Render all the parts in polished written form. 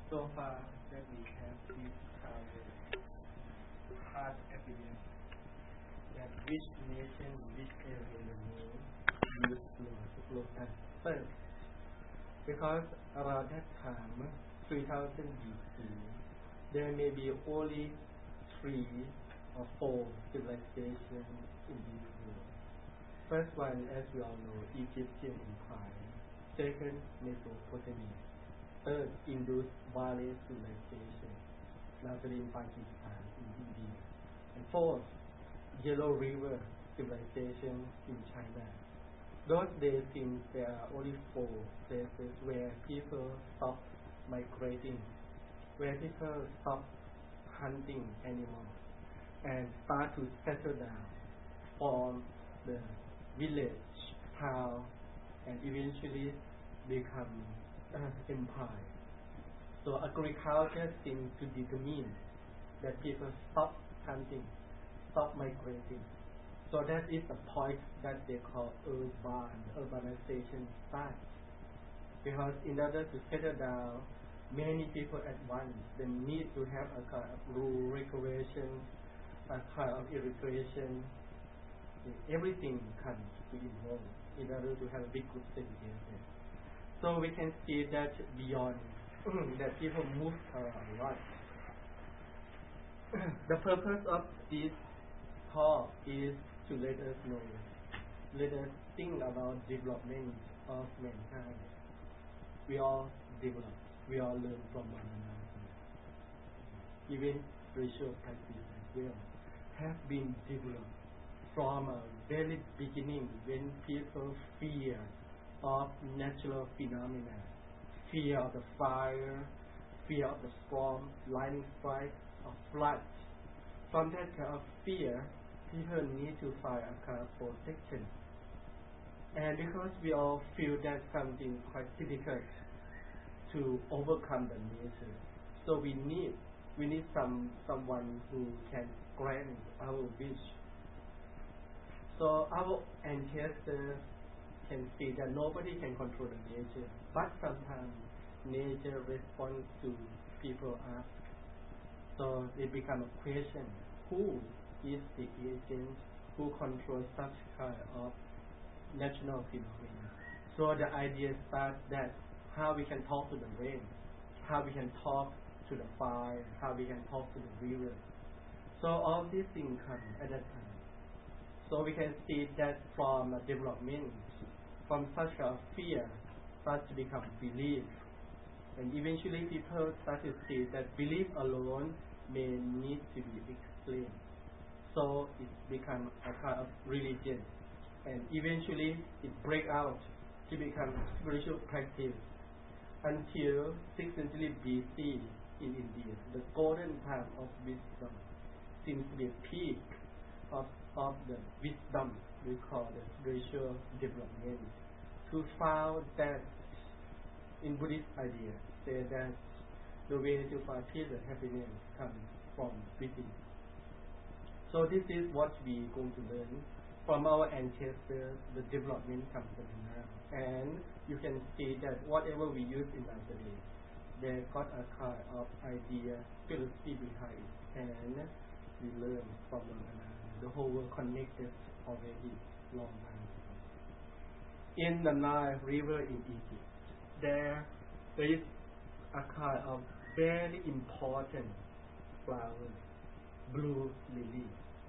So far that we have discovered past evidence that which nation, which area in the world used lotus first. Because around that time, 3000 BC, there may be only 3 or 4 civilizations in this world. First one, as we all know, Egyptian Empire. Second, Mesopotamia. Third, Indus Valley Civilization, largely in Pakistan, in India. And fourth, Yellow River Civilization in China. Those days, since there are only 4 places where people stop migrating, where people stop hunting animals and start to settle down, form the village, town, and eventually become empire. So agriculture seems to determine that people stop hunting, stop migrating. So that is the point that they call urbanization starts. Because in order to settle down many people at once, they need to have a kind of rural regulation, a kind of irrigation. Everything comes to involve in order to have a big good thing here. So we can see that beyond that people move a lot. The purpose of this talk is to let us know, let us think about development of mankind. We all develop, we all learn from one another. Even spiritual practice as well have been developed from a very beginning when people fear of natural phenomena, fear of the fire, fear of the storm, lightning strike, or flood. From that kind of fear, people need to find a kind of protection. And because we all feel that something quite difficult to overcome the nature, so we need someone who can grant our wish. So our ancestors can see that nobody can control the nature, but sometimes nature responds to people ask. So it becomes a question: who is the agent who controls such kind of natural phenomena? So the idea starts that how we can talk to the rain, how we can talk to the fire, how we can talk to the river. So all these things come at that time. So we can see that from development, from such a fear, starts to become belief. And eventually people start to see that belief alone may need to be explained. So it becomes a kind of religion. And eventually it breaks out to become spiritual practice until 6th century BC in India. The golden time of wisdom seems to be a peak of the wisdom we call the spiritual development. To found that in Buddhist idea, say that the way to find peace and happiness comes from within. So this is what we are going to learn from our ancestors. The development comes from now, and you can see that whatever we use in our today, they got a kind of idea, philosophy behind it, and we learn from one another. The whole world connected already long time ago. In the Nile River in Egypt, there is a kind of very important flower, blue lily.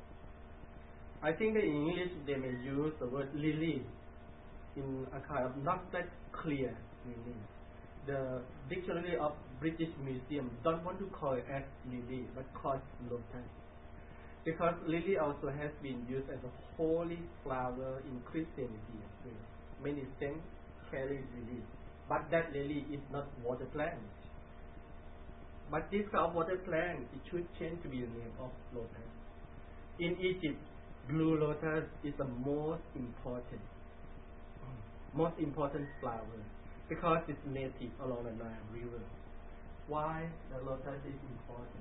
I think that in English they may use the word lily in a kind of not that clear meaning. The dictionary of British Museum don't want to call it as lily, but call it lotus. Because lily also has been used as a holy flower in Christianity as well. Many saints carry lily, but that lily is not water plant. But this kind of water plant, it should change to be the name of lotus. In Egypt, blue lotus is the most important flower because it's native along the Nile River. Why the lotus is important?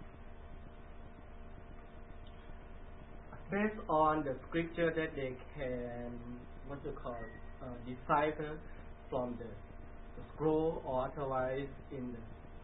Based on the scripture that they can, decipher from the scroll or otherwise in the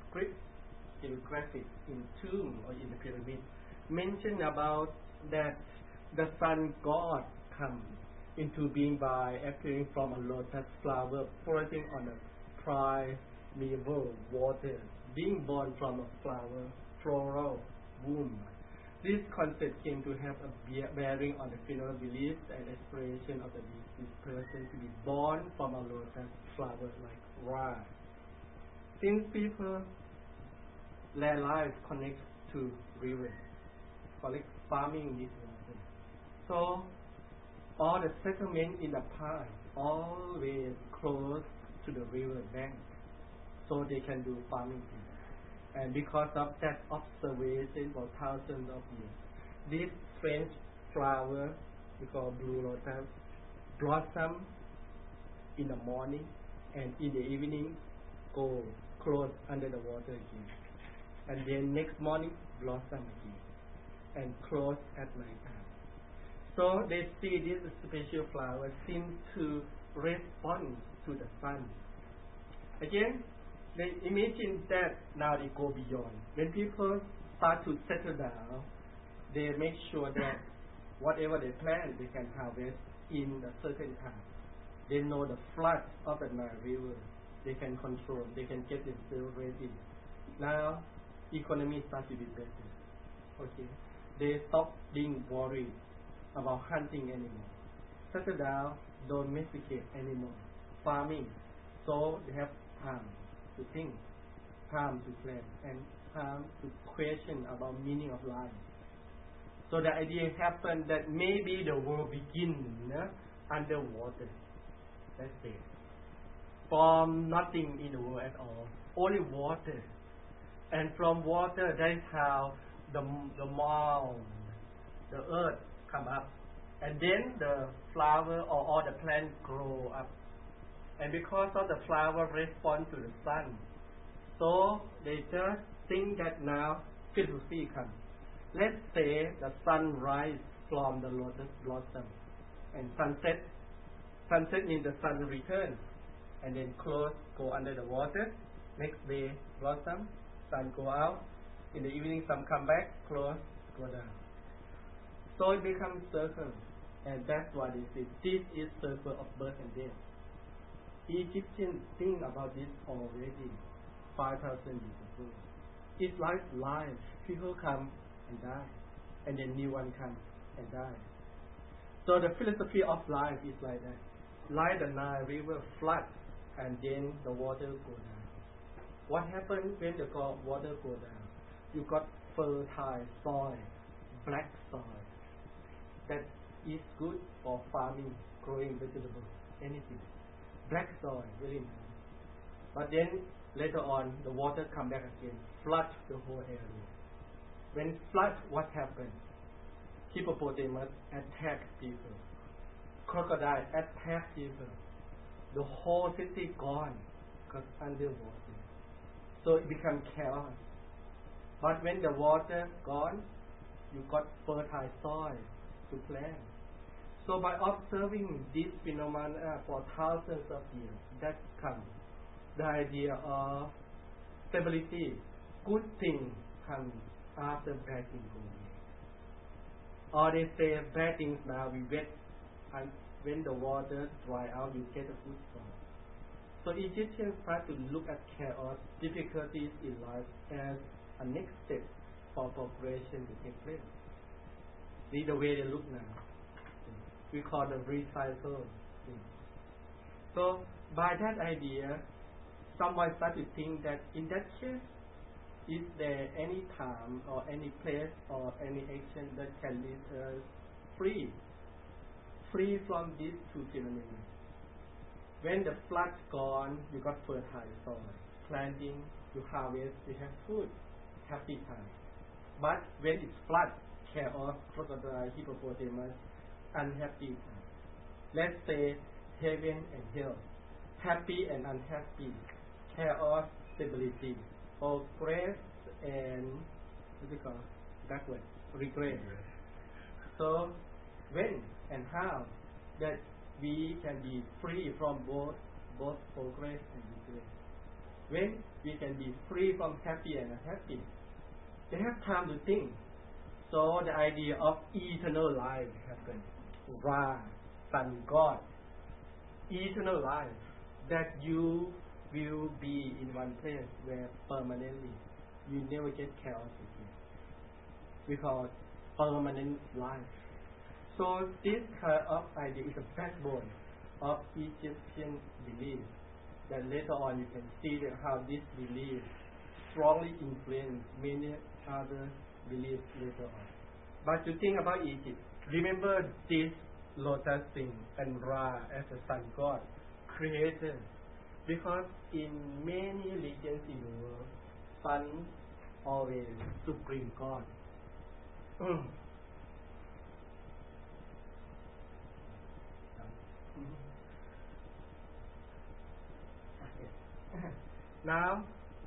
script in graphics, in tomb or in the pyramid, mention about that the sun god come into being by appearing from a lotus flower floating on a primeval water, being born from a flower floral womb. This concept came to have a bearing on the funeral beliefs and aspiration of the deceased person to be born from a lotus flower like Ra. Since people, their life connects to rivers, collect farming this water. So all the settlement in the past always close to the river bank, so they can do farming. And because of that observation for thousands of years, this strange flower we call blue lotus blossom in the morning, and in the evening go close under the water again, and then next morning blossom again and close at night time. So they see this special flower seem to respond to the sun. Again, they imagine that now they go beyond. When people start to settle down, they make sure that whatever they plant, they can harvest in a certain time. They know the flood of the Nile River. They can control. They can get themselves ready. Now, economy starts to be better. Okay, they stop being worried about hunting anymore. Settle down, domesticate anymore. Farming, so they have time to think, time to plan, and time to question about meaning of life. So the idea happened that maybe the world begins underwater. That's it. From nothing in the world at all, only water. And from water, that is how the mound, the earth come up. And then the flower or all the plants grow up. And because of the flower respond to the sun, so they just think that now philosophy comes. Let's say the sun rise from the lotus blossom and sunset. Sunset means the sun returns and then close, go under the water. Next day blossom, sun go out. In the evening sun come back, close, go down. So it becomes circle, and that's why they say this is circle of birth and death. Egyptians think about this already 5,000 years ago. It's like life. People come and die, and then new one comes and die. So the philosophy of life is like that. Like the Nile River flood, and then the water go down. What happens when the water go down? You got fertile soil, black soil. That is good for farming, growing vegetables, anything. Black soil, very important. But then later on, the water come back again, flood the whole area. When flood, what happens? Hippopotamus attack people. Crocodile attack people. The whole city gone because underwater. So it becomes chaos. But when the water gone, you got fertile soil to plant. So by observing this phenomena for thousands of years, that comes the idea of stability. Good things come after bad things go away. Or they say bad things now we wait, and when the water dry out, you get a good soil. So Egyptians try to look at chaos, difficulties in life as a next step for progression to take place. See the way they look now. We call the recycle. So by that idea, someone started to think that in that case, is there any time or any place or any action that can lead us free from these two phenomena? When the flood gone, you got fertile soil, planting, you harvest, you have food, happy time. But when it's flood, chaos, crocodile, hippopotamus, unhappy time. Let's say heaven and hell, happy and unhappy, chaos, stability, or grace and what do you call backward, regret. So when and how that we can be free from both progress and regret. when we can be free from happy and unhappy. They have time to think. So the idea of eternal life happened. Ra, sun god, eternal life, that you will be in one place where permanently you never get chaos again. We call it permanent life. So this kind of idea is a backbone of Egyptian belief. That later on you can see that how this belief strongly influenced many other beliefs later on. But to think about Egypt, remember this lotus thing and Ra as a sun god created, because in many religions in the world, sun always supreme god. Now,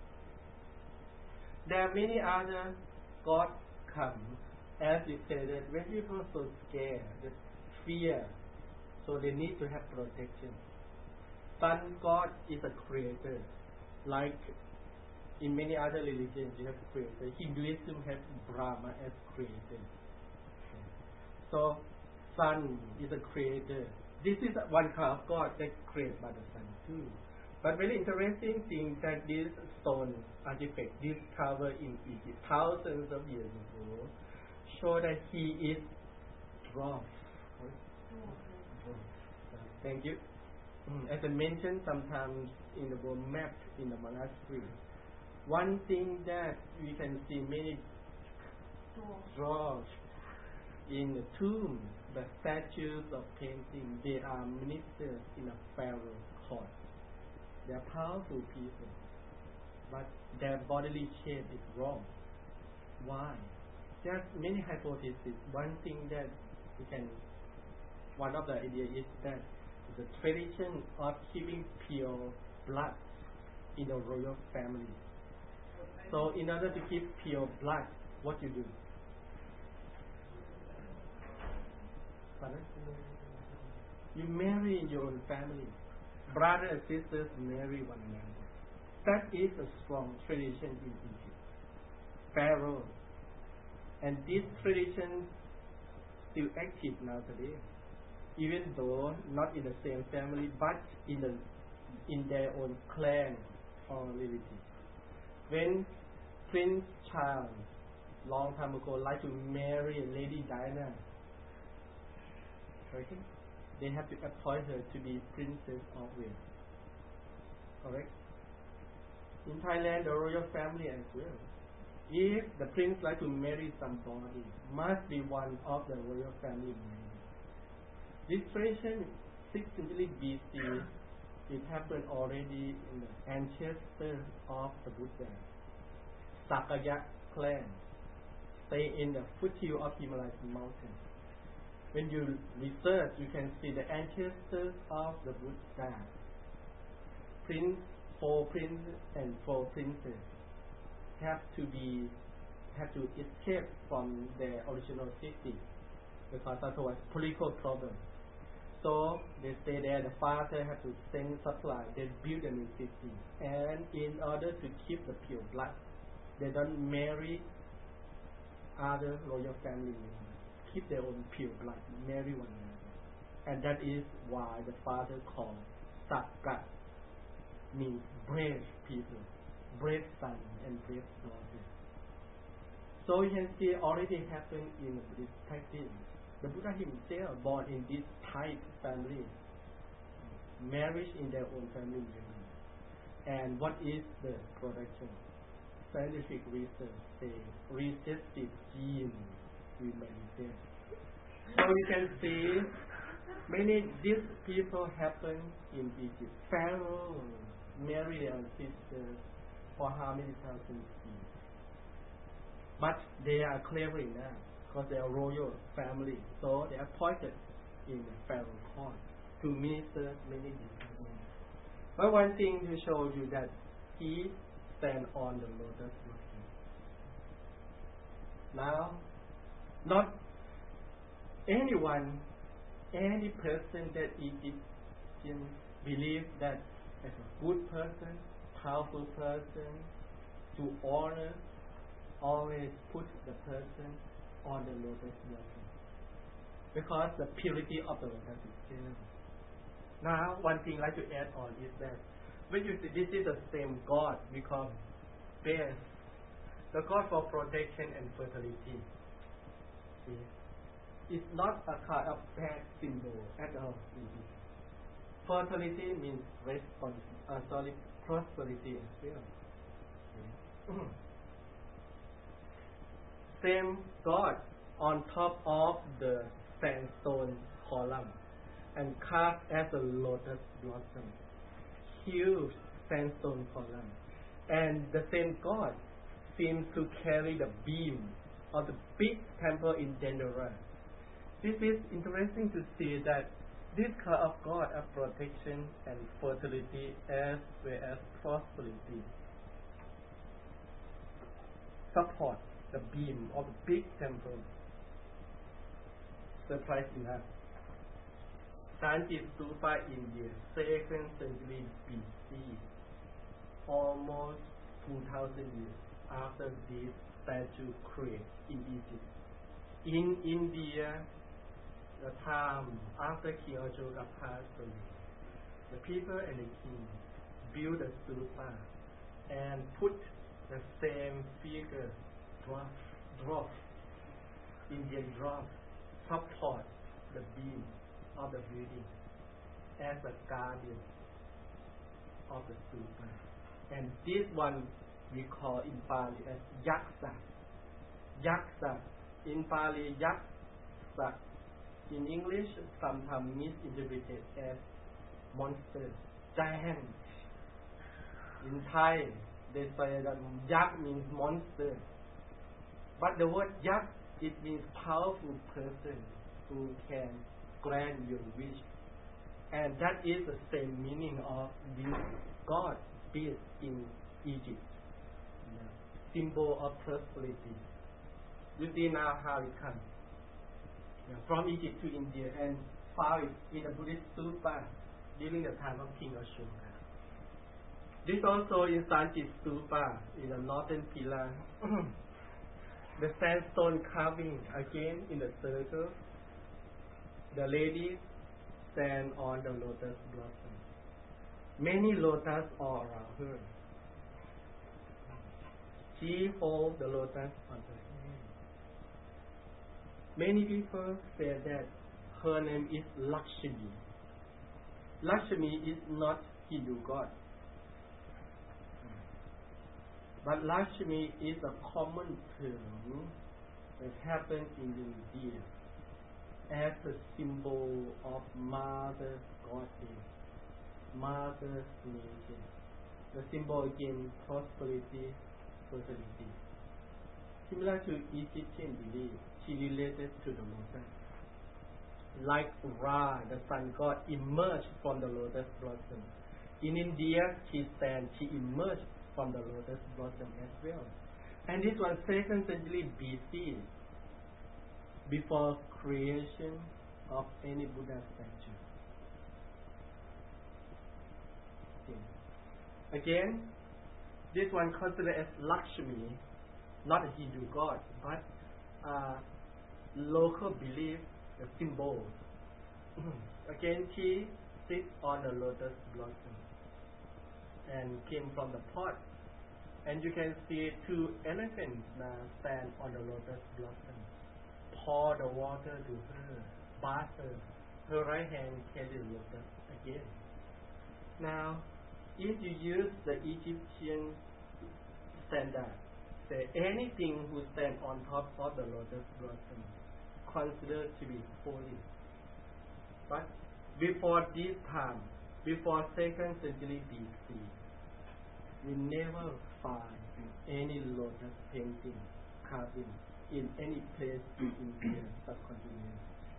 there are many other gods come, as we said that when people are so scared, that fear, so they need to have protection. Sun god is a creator, like in many other religions you have creator. Hinduism has Brahma as creator. So sun is a creator. This is one kind of god that created by the sun too. But very interesting thing that this stone artifact discovered in Egypt thousands of years ago show that he is dwarf. Thank you. As I mentioned, sometimes in the world map in the monastery, one thing that we can see many dwarfs in the tomb, the statues of painting, they are ministers in a pharaoh court. They are powerful people, but their bodily shape is wrong. Why? There are many hypotheses. One of the ideas is that the tradition of keeping pure blood in the royal family. So in order to keep pure blood, what you do? You marry in your own family. Brothers and sisters marry one another. That is a strong tradition in Egypt. Pharaoh. And this tradition still active now today. Even though not in the same family, but in their own clan or relative. When Prince Charles, long time ago, like to marry Lady Diana, okay? They have to appoint her to be Princess of Wales. Correct? In Thailand, the royal family as well. If the prince like to marry somebody, must be one of the royal family members. This tradition, 6th century BC, it happened already in the ancestors of the Buddha. Sakaya clan stay in the foothill of Himalaya mountain. When you research, you can see the ancestors of the Buddha. Four princes and 4 princes have to escape from their original city because that was political problem. So they stay there. The father had to send supply. They build a new city, and in order to keep the pure blood, they don't marry other royal family members. Keep their own pure blood, marry one another. And that is why the father called Sakka, means brave people, brave son and brave daughter. So you can see already happened in this practice. The Buddha himself born in this type family, marriage in their own family members. And what is the production? Scientific research say recessive genes will manifest. So you can see many these people happen in Egypt. Pharaoh marry their sisters for how many thousand years? But they are clever enough because they are royal family. So they are appointed in the Pharaoh court to minister many different things. But one thing to show you that he stand on the lotus looking. Now, not anyone, any person that Egyptians believe that as a good person, powerful person, to honor, always put the person on the lotus blossom, because the purity of the lotus is still. Now, one thing I'd like to add on is that when you see this is the same God we call Bes, the God for protection and fertility. See? It's not a kind of bad symbol at all. Fertility means prosperity as well. Same God on top of the sandstone column and carved as a lotus blossom, huge sandstone column, and the same God seems to carry the beam of the big temple in Dendera. This is interesting to see that this kind of God of protection and fertility as well as prosperity support the beam of the big temple. Surprising enough, Sanchit Stupa, India, 2nd century BC, almost 2000 years after this statue created in Egypt. In India, the time after King Ashoka passed away, the people and the king built a stupa and put the same figure, Indian drop, support the beam of the building as a guardian of the stupa. And this one we call in Pali as Yaksa. Yaksa. In Pali, Yaksa. In English, sometimes misinterpreted as monster, giant. In Thai, they say that Yak means monster. But the word Yak, it means powerful person who can grant your wish. And that is the same meaning of this God based in Egypt. Symbol of prosperity. You see now how it comes. From Egypt to India and found it in a Buddhist stupa during the time of King Ashoka. This also in Sanchit Stupa in the northern pillar. The sandstone carving again in the circle. The lady stand on the lotus blossom. Many lotus are around her. She holds the lotus on her hand. Many people say that her name is Lakshmi. Lakshmi is not Hindu god, but Lakshmi is a common term that happens in India as a symbol of Mother Goddess, Mother Nature. The symbol again, prosperity, fertility. Similar to Egyptian belief, she related to the lotus. Like Ra, the sun god, emerged from the lotus blossom. In India, she emerged from the lotus blossom as well. And this was 2nd century BC, before creation of any Buddha statue. Okay. Again, this one considered as Lakshmi, not a Hindu god, but local belief, the symbol. Again, she sits on the lotus blossom and came from the pot. And you can see 2 elephants now stand on the lotus blossom. Pour the water to her, bath her. Her right hand carries the lotus again. Now, if you use the Egyptian standard, say anything who stand on top of the lotus blossom considered to be holy. But before this time, before 2nd century BC, we never find any lotus painting, carving in any place in India subcontinent.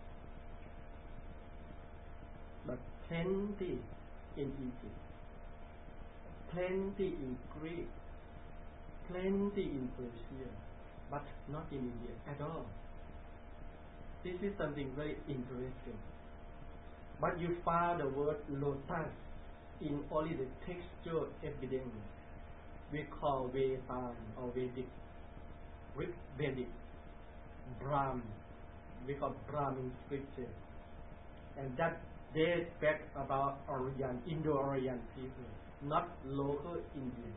But plenty in Egypt, plenty in Greece, plenty in Persia, but not in India at all. This is something very interesting. But you found the word lotus in only the textual evidence we call Vedan or Vedic Brahmin, we call Brahmin scripture, and that dates back about Aryan, Indo-Aryan people, not local Indians.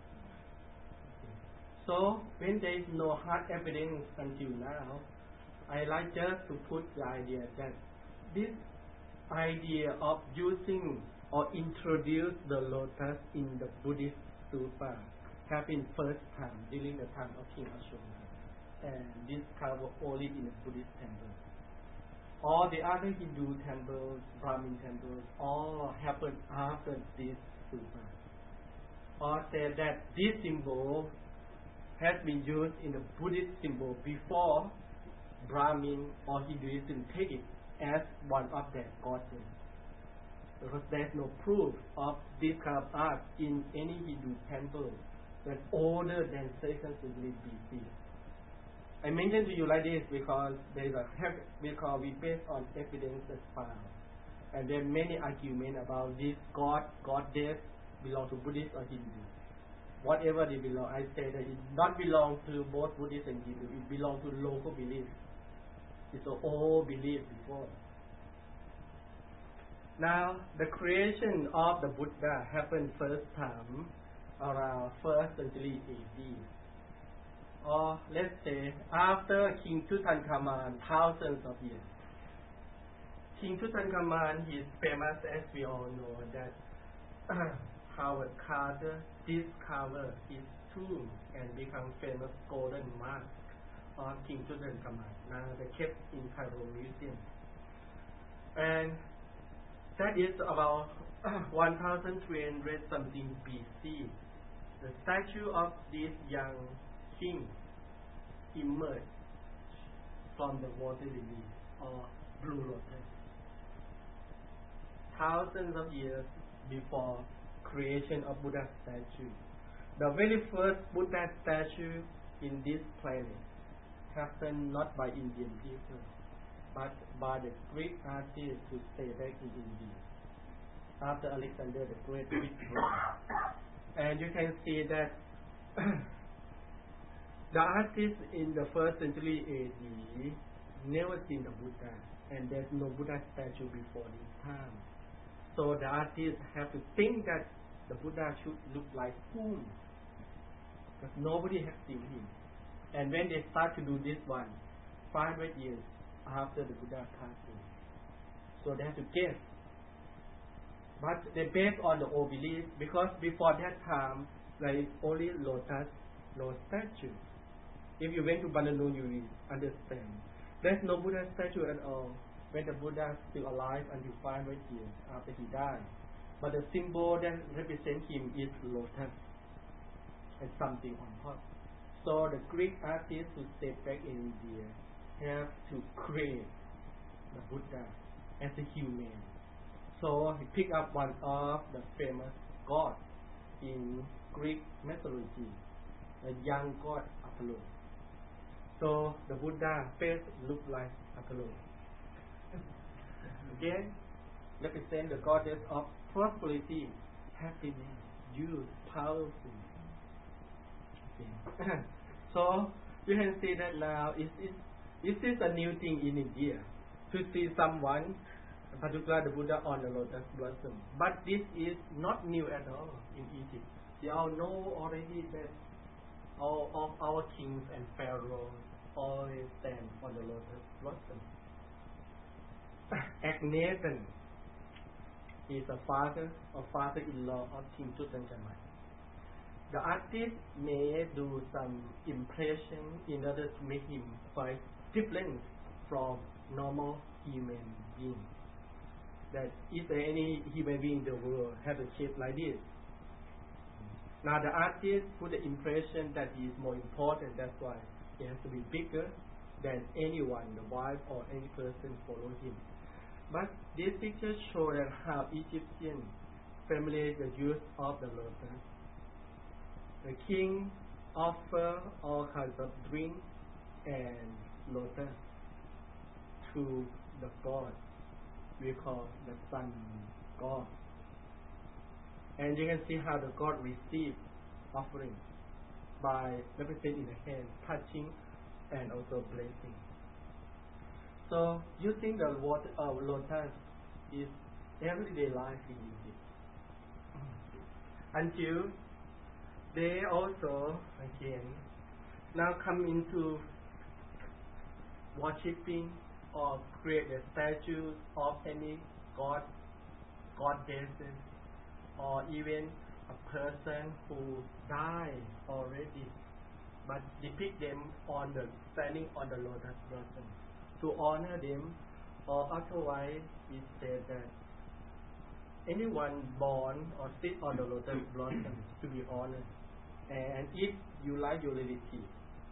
So when there is no hard evidence until now, I like just to put the idea that this idea of using or introduce the lotus in the Buddhist stupa happened first time during the time of King Ashoka, and discovered only in the Buddhist temple. All the other Hindu temples, Brahmin temples, all happened after this stupa. Or say that this symbol has been used in the Buddhist symbol before Brahmin or Hinduism take it as one of their goddesses. Because there is no proof of this kind of art in any Hindu temple that older than 2nd century BC. I mentioned to you like this because there is because we based on evidence that's found, and there are many arguments about this goddess belong to Buddhist or Hindu. Whatever they belong, I say that it not belong to both Buddhist and Hindu. It belong to local belief. It's an old belief before. Now, the creation of the Buddha happened first time around 1st century AD. Or let's say after King Tutankhamun, thousands of years. King Tutankhamun is famous, as we all know, that Howard Carter discovered his tomb and become famous golden mask of King Tutankhamun. Now they kept in Cairo Museum. And that is about 1300 something BC. The statue of this young king emerged from the water lily or blue lotus. Thousands of years before creation of Buddha statue. The very first Buddha statue in this planet happened not by Indian people, but by the Greek artists who stayed back in India after Alexander the Great withdrew. And you can see that the artists in the 1st century AD never seen the Buddha, and there's no Buddha statue before this time. So the artists have to think that the Buddha should look like whom? Because nobody has seen him. And when they start to do this one, 500 years after the Buddha passed away. So they have to guess. But they based on the old belief, because before that time, there is only lotus, no statue. If you went to Bananun, you will understand. There's no Buddha statue at all when the Buddha is still alive until 500 years after he died. But the symbol that represents him is lotus and something on top. So the Greek artists who stayed back in India have to create the Buddha as a human. So he picked up one of the famous gods in Greek mythology, the young god Apollo. So the Buddha face looked like Apollo. Again, represent the goddess of prosperity, happiness, youth, powerful. Okay. So you can see that now this is a new thing in India to see someone, in particular the Buddha on the lotus blossom. But this is not new at all in Egypt. You all know already that all of our kings and pharaohs always stand on the lotus blossom. Akhenaten is a father or father-in-law of King Tutankhamun. The artist may do some impression in order to make him quite different from normal human being. That is there any human being in the world have a shape like this? Now the artist put the impression that he is more important, that's why he has to be bigger than anyone, the wife or any person follow him. But this picture shows that how Egyptian familiar the use of the lotus. The king offer all kinds of drink and lotus to the god we call the sun god. And you can see how the God received offering by representing in the hand, touching and also blessing. So using the water lotus is everyday life in Egypt. Until they also again now come into worshipping or create a statue of any god, goddesses, or even a person who died already, but depict them on the standing on the lotus blossom to honor them, or otherwise we say that anyone born or sit on the lotus blossom to be honored. And if you like your relative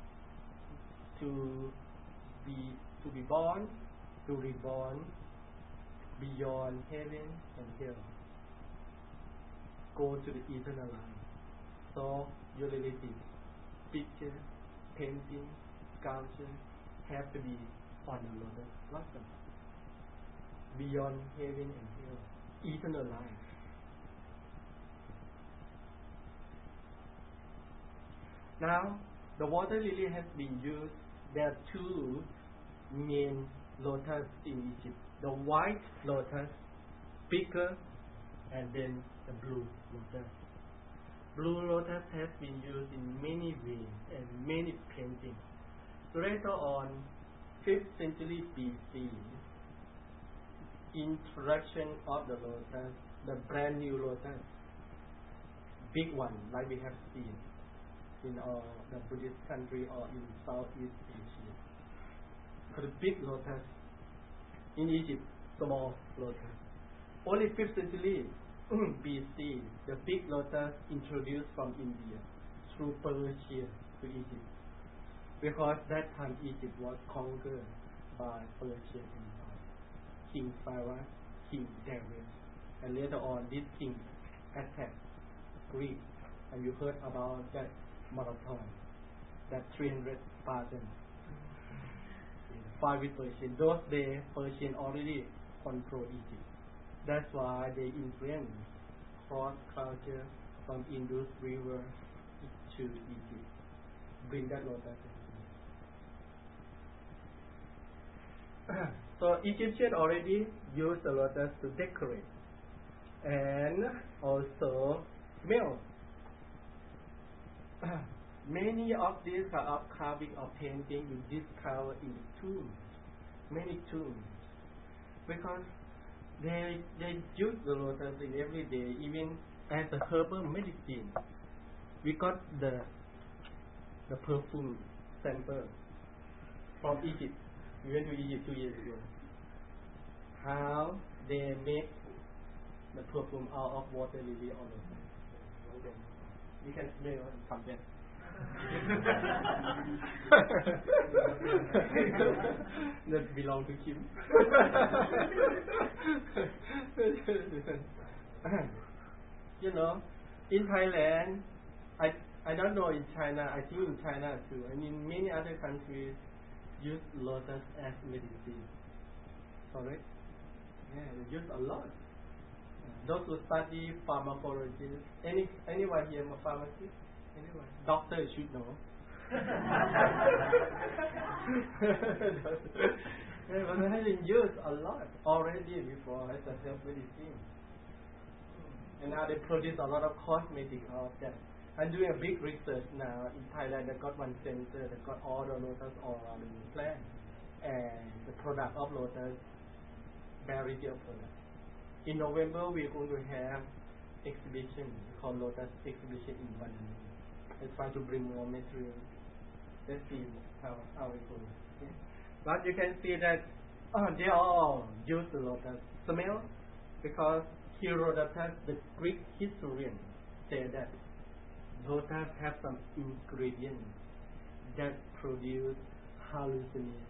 to be born, to reborn beyond heaven and hell, go to the eternal life. So your relative, picture, painting, sculpture have to be on the lotus blossom, beyond heaven and hell, eternal life. Now, the water lily has been used. There are two main lotus in Egypt: the white lotus, bigger, and then the blue lotus. Blue lotus has been used in many ways and many paintings. Later on, 5th century BC, introduction of the lotus, the brand new lotus, big one like we have seen in the Buddhist country or in Southeast Asia. For the big lotus in Egypt, small lotus. Only 5th century BC, the big lotus introduced from India through Persia to Egypt, because that time Egypt was conquered by Persian Empire, King Cyrus, King Darius, and later on this king attacked Greece, and you heard about that marathon, that 300 Spartans fight with Persian. Those days Persian already controlled Egypt. That's why they influenced cross culture from Indus River to Egypt. Bring that lotus. So Egyptians already used the lotus to decorate and also smell. Many of these are of carving or painting you discover in tombs, many tombs, because they use the lotus in every day, even as a herbal medicine. We got the perfume sample from Egypt. We went to Egypt 2 years ago. How they make the perfume out of water lily or lotus. We can smell and compare. That belong to Kim. You know, in Thailand, I don't know in China, I think in China too, and in many other countries use lotus as medicine. Correct? Yeah, they use a lot. Those who study pharmacology, anyone here a pharmacist? Anyone? Doctor should know. But they have been used a lot already before as a self medicine. And now they produce a lot of cosmetics out of that. I'm doing a big research now in Thailand. They got one center that got all the lotus oil in the plant, and the product of lotus, variety of products. In November, we're going to have exhibition called Lotus Exhibition in Bandung. Let's try to bring more material. Let's see how it goes. Okay? But you can see that they all use the lotus smell, because Herodotus, the Greek historian, said that lotus have some ingredients that produce hallucination.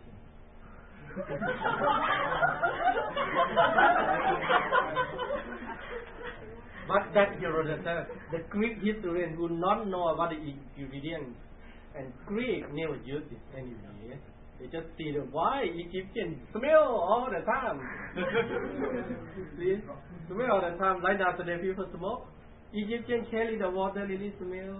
But that Herodotus, the Greek historian, who not know about the ingredients, and Greek never used it anyway. They just see the why Egyptians smell all the time. See, smell all the time. Like now today, people smoke. Egyptian carry the water lily smell.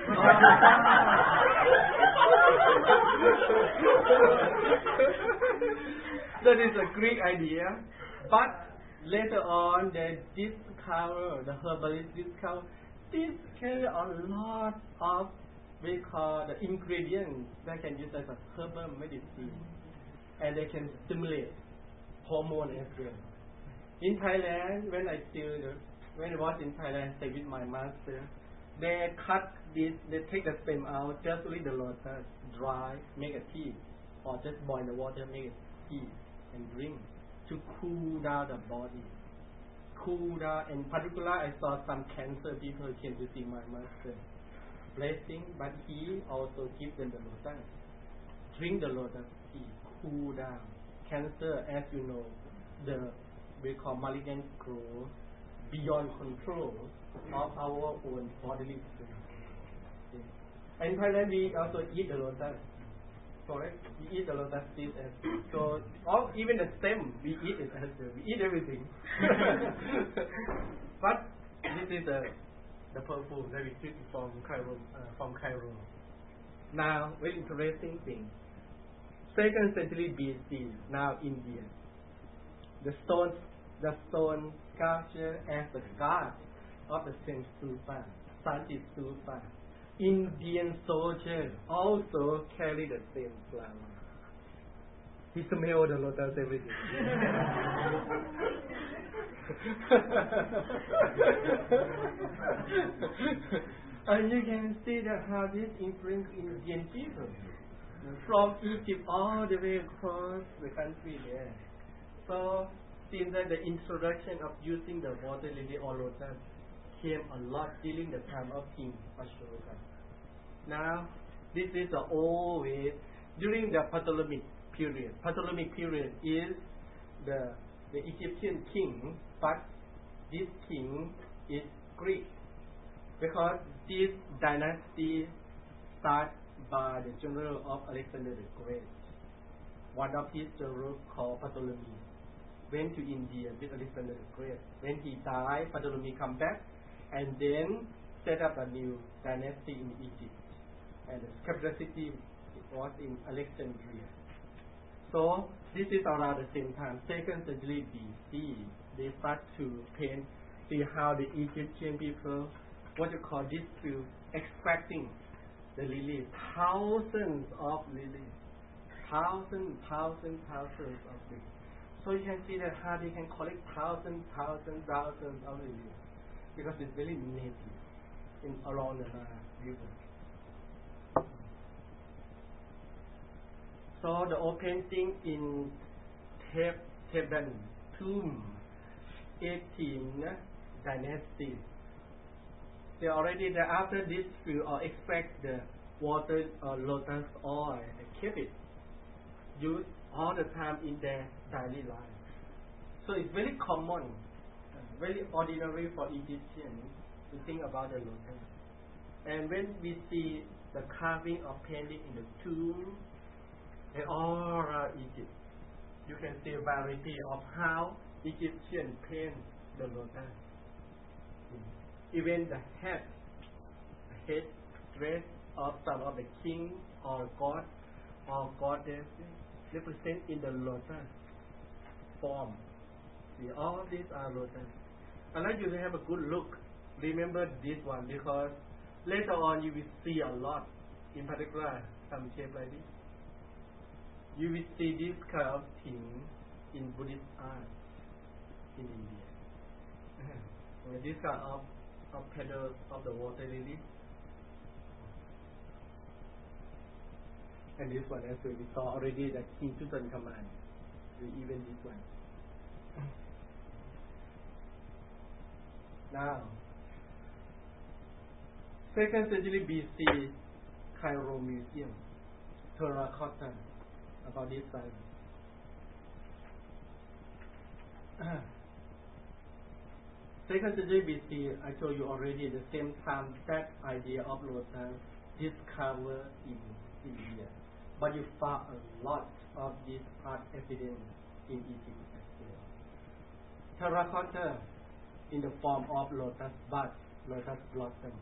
That is a Greek idea, but later on they discover, the herbalists discover, this carry a lot of we call the ingredients that can use as a herbal medicine, and they can stimulate hormone as well. In Thailand, when I was in Thailand, stay with my master, they cut this, they take the stem out, just leave the lotus dry, make a tea, or just boil the water, make a tea and drink to cool down the body. Cool down, in particular, I saw some cancer people came to see my master. Blessing, but he also gives them the lotus. Drink the lotus tea, cool down. Cancer, as you know, we call malignant growth beyond control of our own bodily strength. And in Thailand, we also eat the lotus. Correct? We eat the lotus seed as so. Even the stem, we eat it as well. We eat everything. But this is the perfume that we took from Cairo. Now, very interesting thing. 2nd century BC, now India. The stone sculpture as the god of the same Supa, Sanchit Supa. Indian soldiers also carry the same flower. He smell the lotus every day. And you can see that how this influenced Indian people from Egypt all the way across the country there. So since that the introduction of using the water lily or lotus came a lot during the time of King Ashoka. Now this is the old way during the Ptolemaic period. Ptolemaic period is the Egyptian king, but this king is Greek because this dynasty started by the general of Alexander the Great. One of his generals called Ptolemy went to India with Alexander the Great. When he died, Ptolemy come back and then set up a new dynasty in Egypt, and the capital city was in Alexandria. So this is around the same time, 2nd century BC. They start to paint, see how the Egyptian people, what you call this, to extracting the lilies, thousands of lilies, thousands of lilies. So you can see that how they can collect thousands of lilies because it's very native in around the river. So the old painting in Theban tomb, 18th dynasty. They already after this fill or extract the water or lotus oil and keep it used all the time in their daily life. So it's very common, very ordinary for Egyptians to think about the lotus. And when we see the carving of painting in the tomb, they all around Egypt, you can see a variety of how Egyptians paint the lotus. Even the head dress of some of the king or god or goddess represent in the lotus form. See, all these are lotus. I'd like you to have a good look. Remember this one because later on you will see a lot, in particular some shape like this. You will see this kind of thing in Buddhist art in India. This kind of petals of the water lily. And this one as well, we saw already that King Tutankhamun, even this one. Now, 2nd century BC, Cairo Museum, terracotta, about this size. Second century BC, I told you already, the same time that idea of lotus discovered in India. But you found a lot of this art evidence in Egypt as well. Terracotta in the form of lotus buds, lotus blossom.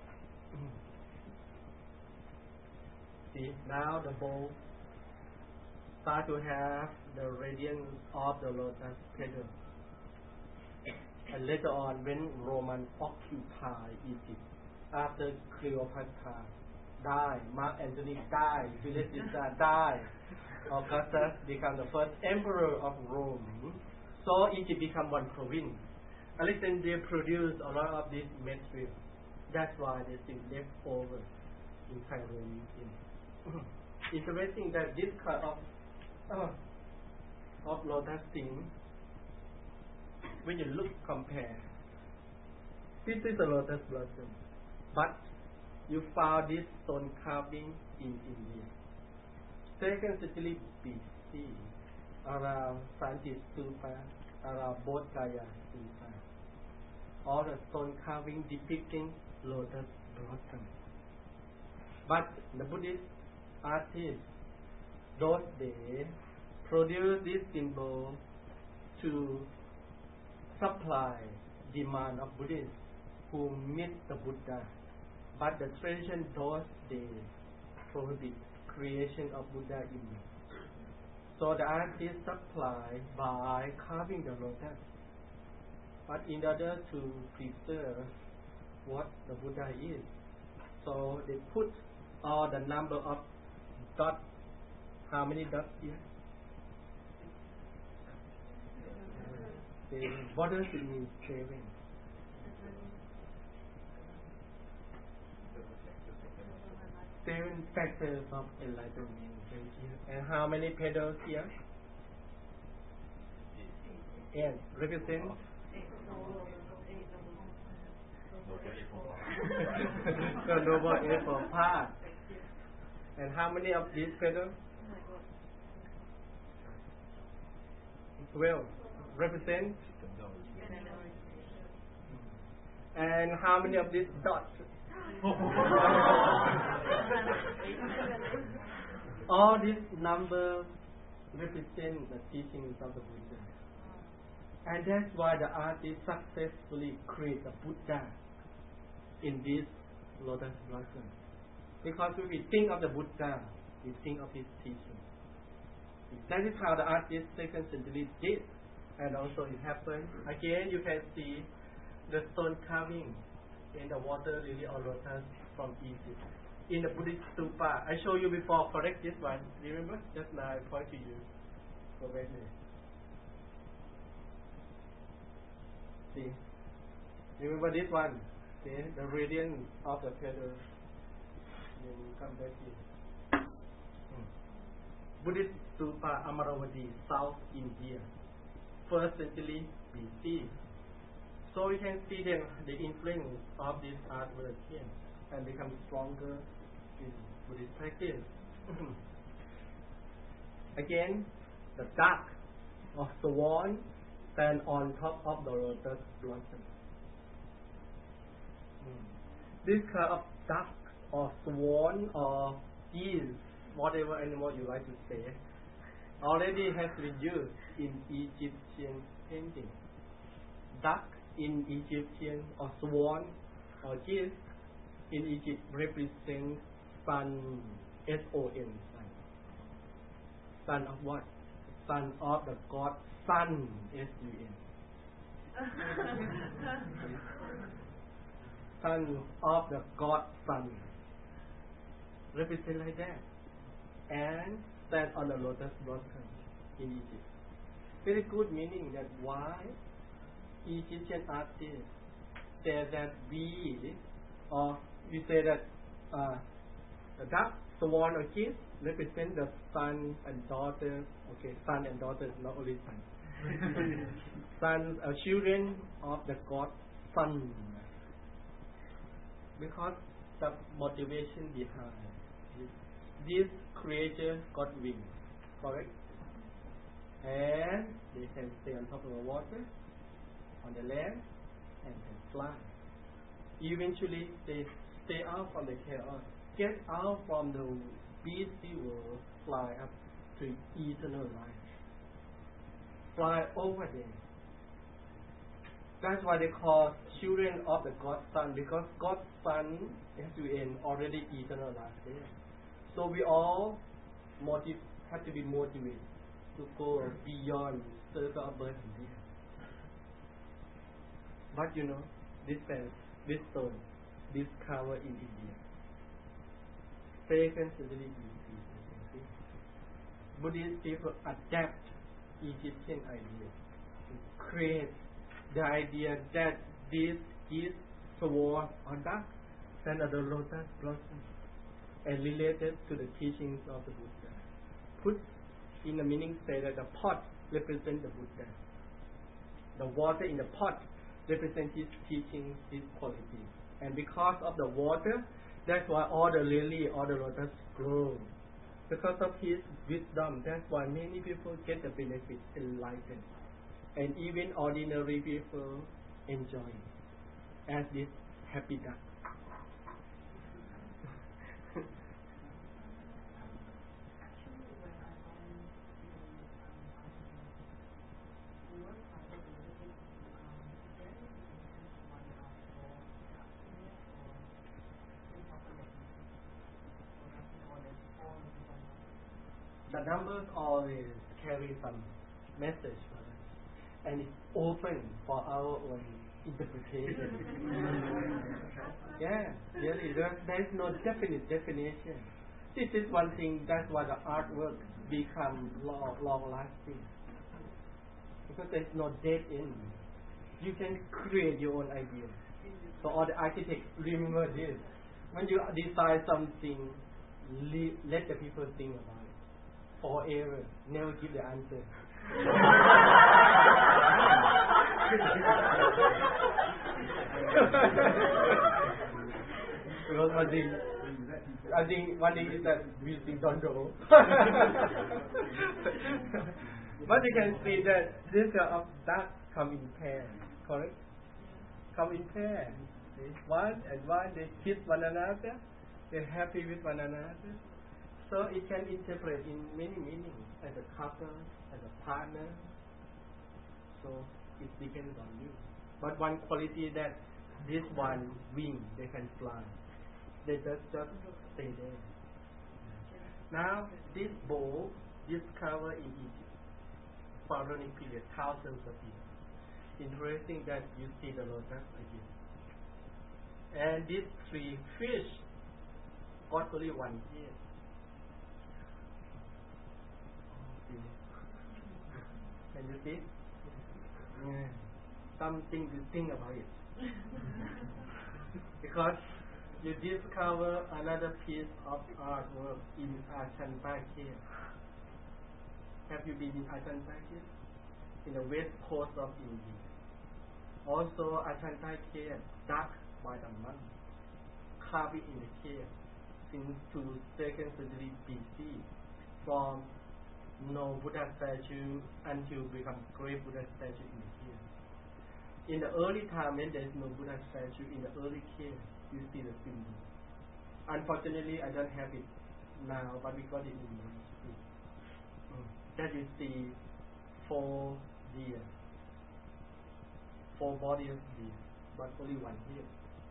See, now the bowl start to have the radiance of the lotus petal. And later on, when Roman occupied Egypt, after Cleopatra died, Mark Antony died, Julius Caesar died, Augustus became the first emperor of Rome. So Egypt became one province. Alexandria produced a lot of this material. That's why they still left over in Cairo museum. Interesting that this kind of lotus thing, when you look compare, this is a lotus blossom, but you found this stone carving in India. Second century BC, around Sanjit Stupa, around Bodh Gaya Stupa. All the stone carving depicting lotus blossom. But the Buddhist artists, those days, produced this symbol to supply demand of Buddhists who meet the Buddha. But the tradition those days prohibit creation of Buddha image. So the artist supply by carving the lotus. But in order to preserve what the Buddha is, so they put all the number of dots. How many dots here? What does it mean, seven? Seven factors of enlightenment. And how many petals here? 8. Represent? The noble eightfold path. And how many of these petals? 12. Represent? And how many of these dots? All these numbers represent the teachings of the Buddha. And that's why the artist successfully create a Buddha in this lotus blossom. Because when we think of the Buddha, we think of his teaching. That is how the artist second century did. And also it happened. Again, you can see the stone carving in the water lily or lotus from Egypt. In the Buddhist stupa, I showed you before, correct this one. Remember? Just now I point to you. Go back there. See? Remember this one? Okay? The radiance of the petal. Then come back here. Buddhist stupa Amaravati, South India. First century BC. So you can see the influence of this artwork here and become stronger in Buddhist practice. Again, the duck or swan stand on top of the lotus blossom. This kind of duck or swan or geese, whatever animal you like to say, already has been used in Egyptian painting. Duck in Egyptian or swan or geese in Egypt represents sun, S-O-N, sun. Son of what? Son of the god Sun, S-U-N. Son of the god Sun. Represent like that. And stand on the lotus blossom in Egypt. Very good meaning that why Egyptian artists say that we say that the duck, swan or geese represent the son and daughter. Okay, son and daughter, not only son. Sons or children of the god Sun. Because the motivation behind this creature got wings, correct? And they can stay on top of the water, on the land, and can fly. Eventually, they stay out from the chaos, get out from the beastly world, fly up to eternal life. Fly over there. That's why they call children of the God's Son, because God's Son, S-U-N, already eternal life there. So we all have to be motivated to go beyond circle of birth and death. But you know, this stone discovered in India. Second century BC. Buddhist people adapt Egyptian idea to create the idea that this is sword or duck and other lotus blossom and related to the teachings of the Buddha. Put in the meaning say that the pot represents the Buddha. The water in the pot represents his teachings, his qualities. And because of the water, that's why all the lily, all the lotus grow. Because of his wisdom, that's why many people get the benefit, enlightened. And even ordinary people enjoy it, as this happy duck. The numbers always carry some message for us, and it's open for our own interpretation. Yeah, really, there is no definite definition. This is one thing, that's why the artwork becomes long lasting. Because there is no dead end. You can create your own idea. So all the architects, remember this. When you design something, let the people think about it. Forever, never give the answer. Because I think one thing is that we think don't know. But you can see that this of duck come in pair, correct? Come in pair. One and one, they kiss one another, they're happy with one another. So it can interpret in many meanings, as a couple, as a partner. So it depends on you. But one quality that this one wing, they can fly. They just stay there. Now this bowl discovered in Egypt, pharaonic period, thousands of years. Interesting that you see the lotus again. And these three fish got only one head. Can you see? Yeah. Something to think about it. Because you discover another piece of artwork in Ajanta Cave. Have you been in Ajanta Cave? In the west coast of India. Also Ajanta Cave dug by the monk, carved in the cave since 2nd century BC, from no Buddha statue until become great Buddha statue in the cave. In the early time when there is no Buddha statue in the early cave, you see the symbol. Unfortunately, I don't have it now, but we got it in my school. That you see 4 deer, 4 bodies of deer, but only one head.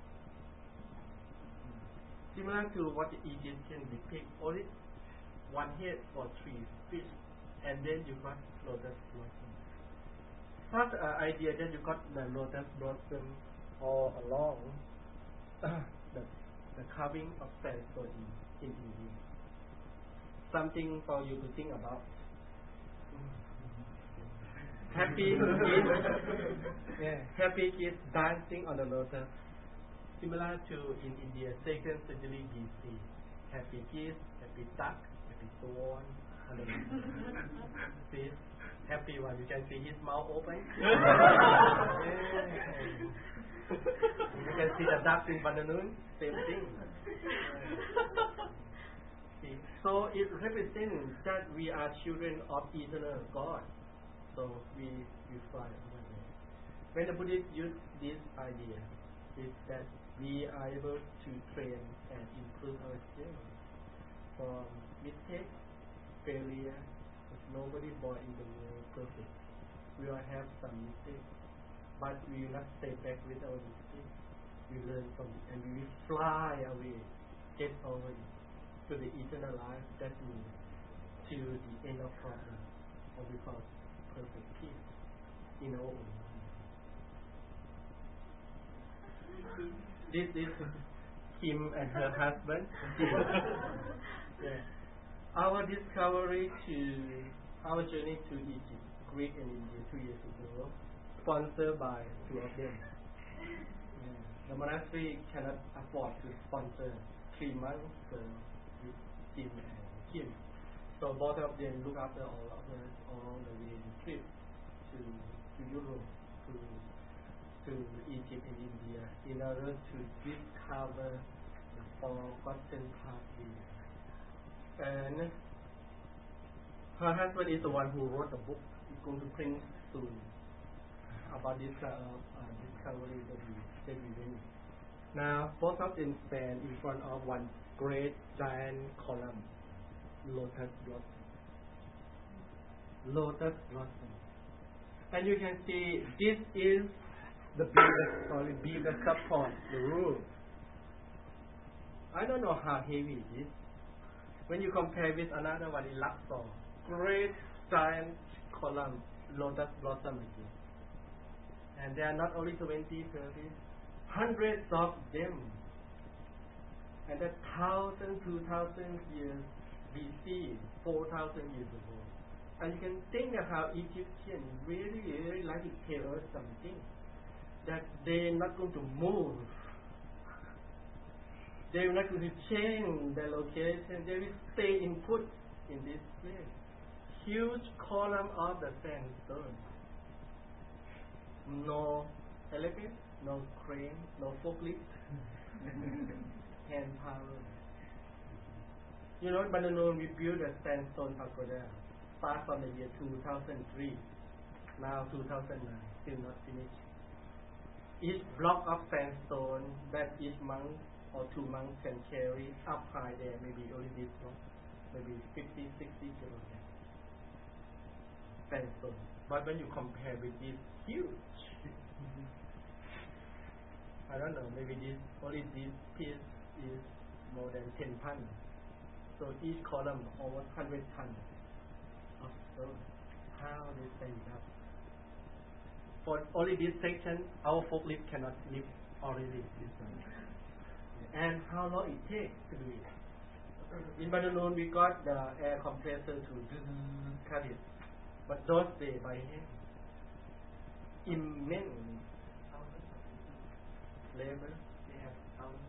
Similar to what the Egyptian depict, only one head for 3 fish, and then you got lotus blossom. Such an idea that you got the lotus blossom all along the carving of sandstone in India. Something for you to think about. Happy kids, happy kids dancing on the lotus. Similar to in India, 2nd century BC. Happy kids, happy duck, happy swan. See, happy one. You can see his mouth open. You can see the ducks in Bananoon. Same thing. See, so it represents that we are children of eternal God. So we fly over there. When the Buddhists use this idea, is that we are able to train and improve our skills from mistakes, failure. Nobody born in the world perfect. We all have some mistakes. but we will not stay back with our mistakes. We learn from it and we will fly away, get over it to the eternal life. That means to the end of problem, or we call perfect peace in our own mind. This is Kim and her husband. Yeah. Our discovery to our journey to Egypt, Greek and India 2 years ago, sponsored by two of them. Yeah. The monastery cannot afford to sponsor 3 months with Kim and Kim. So both of them look after all of us all the way the trip to Europe, to Egypt and India in order to discover the forgotten pathway. And her husband is the one who wrote the book. It's going to print soon about this discovery that we went. Now, both of them stand in front of one great giant column, lotus blossom. Lotus blossom. And you can see this is the beam that supports the roof. I don't know how heavy it is. When you compare with another one in Luxor, great giant column, lotus blossom again. And they are not only 20, 30, hundreds of them. And that 1,000, 2,000 years BC, 4,000 years ago. And you can think of how Egyptians really like to tell us something. That they're not going to move. They're not going to change their location. They will stay in put in this place. Huge column of the sandstone. No elephant, no crane, no forklift. Hand power. You know, in Bandanon we built a sandstone pagoda. Start from the year 2003. Now 2009. Still not finished. Each block of sandstone that each monk or 2 monks can carry up high there, maybe only this block, maybe 50, 60 kilograms sandstone. But when you compare with this huge, I don't know, maybe only this piece is more than 10 tons. So each column almost 100 tons of stone. How they stand up? For only this section, our forklift cannot lift already this one. And how long it takes to do it? In Bandanon, we got the air compressor to cut it. But those days by hand, immense labor. They have thousands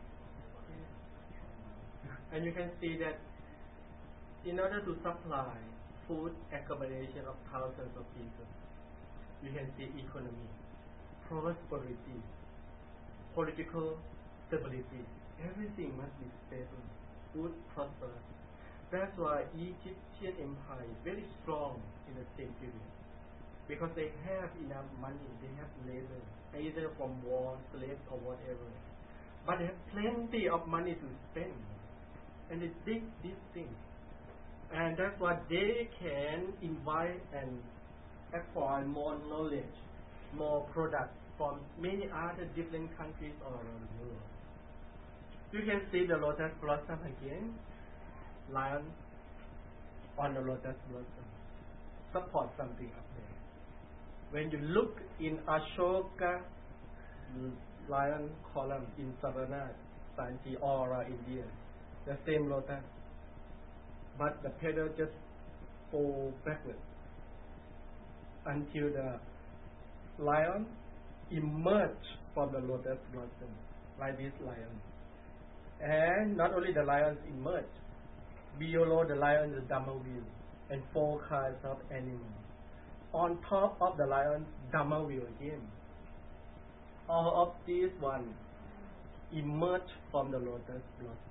of. And you can see that in order to supply food accommodation of thousands of people, you can see economy, prosperity, political stability. Everything must be stable, food prosperous. That's why Egyptian empire is very strong in the same period. Because they have enough money, they have labor, either from war, slaves or whatever. But they have plenty of money to spend. And they dig these things. And that's why they can invite and acquire more knowledge, more products from many other different countries all around the world. You can see the lotus blossom again, lion on the lotus blossom, support something up there. When you look in Ashoka lion column in Saranat, Sanchi, Aura, India, the same lotus, but the petal just fall backwards until the lion emerge from the lotus blossom, like this lion. And not only the lions emerge, below the lion is Dhammaviyu and 4 kinds of animals. On top of the lion, Dhammaviyu again. All of these ones emerge from the lotus blossom.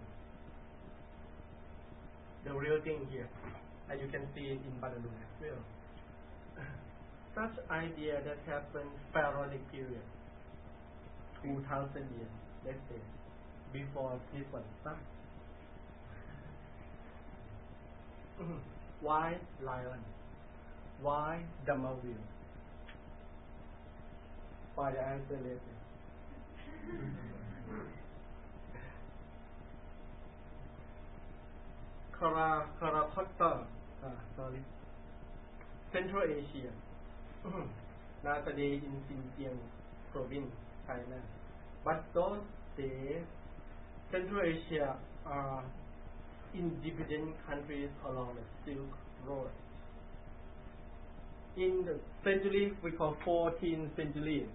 The real thing here, and you can see it in Bandanon as well. Such idea that happened pharaonic period, 2,000 years, let's say, before this one started. Why lion? Why Dhammaviyu? Find the answer later. Karakotta, sorry, Central Asia. Nowadays in Xinjiang province, China. But those days, Central Asia are independent countries along the Silk Road. In the century we call 14th century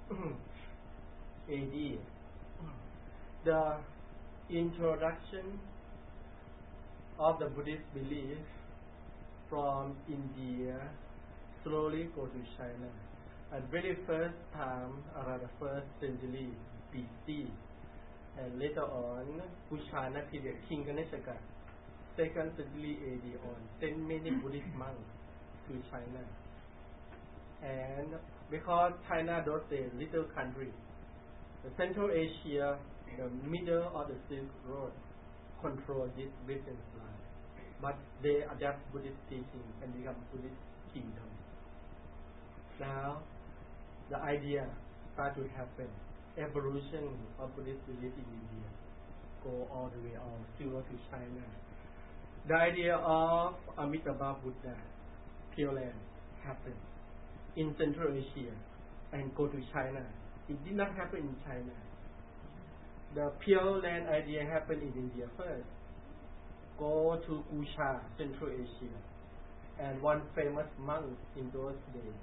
AD, the introduction of the Buddhist belief from India slowly go to China. At very first time around the first century BC, and later on Kushana period, King Ganeshaka, second century AD on, sent many Buddhist monks to China. And because China those days little country, the Central Asia, the middle of the Silk Road, control this business line, but they adapt Buddhist teaching and become Buddhist kingdom. Now, the idea start to happen. Evolution of Buddhist belief in India go all the way on, still go to China. The idea of Amitabha Buddha, Pure Land, happened in Central Asia and go to China. It did not happen in China. The Pure Land idea happened in India first. Go to Kusha, Central Asia, and one famous monk in those days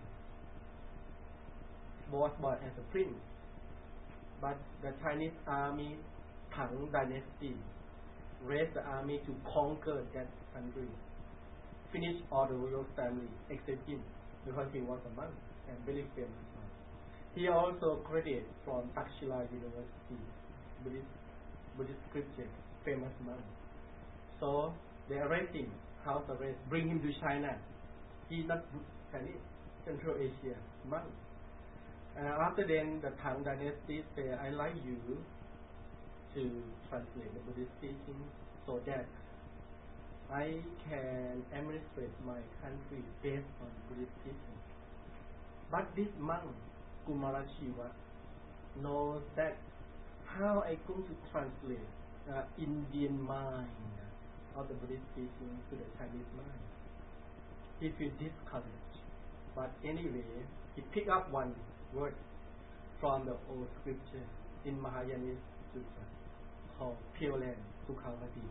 was born as a prince. But the Chinese army, Tang dynasty, raised the army to conquer that country, finish all the royal family except him, because he was a monk and very famous monk. He also graduated from Takshila University, Buddhist scripture, famous monk. So they arrest him, house arrest, bring him to China. He not Chinese, Central Asia monk. After then, the Tang dynasty say, I like you to translate the Buddhist teaching so that I can administrate my country based on Buddhist teaching. But this monk, Kumarachiva, knows that how I going to translate Indian mind of the Buddhist teaching to the Chinese mind. He feels discouraged. But anyway, he picked up one word from the old scripture in Mahayana Sutta called Pure Land, Sukhavati.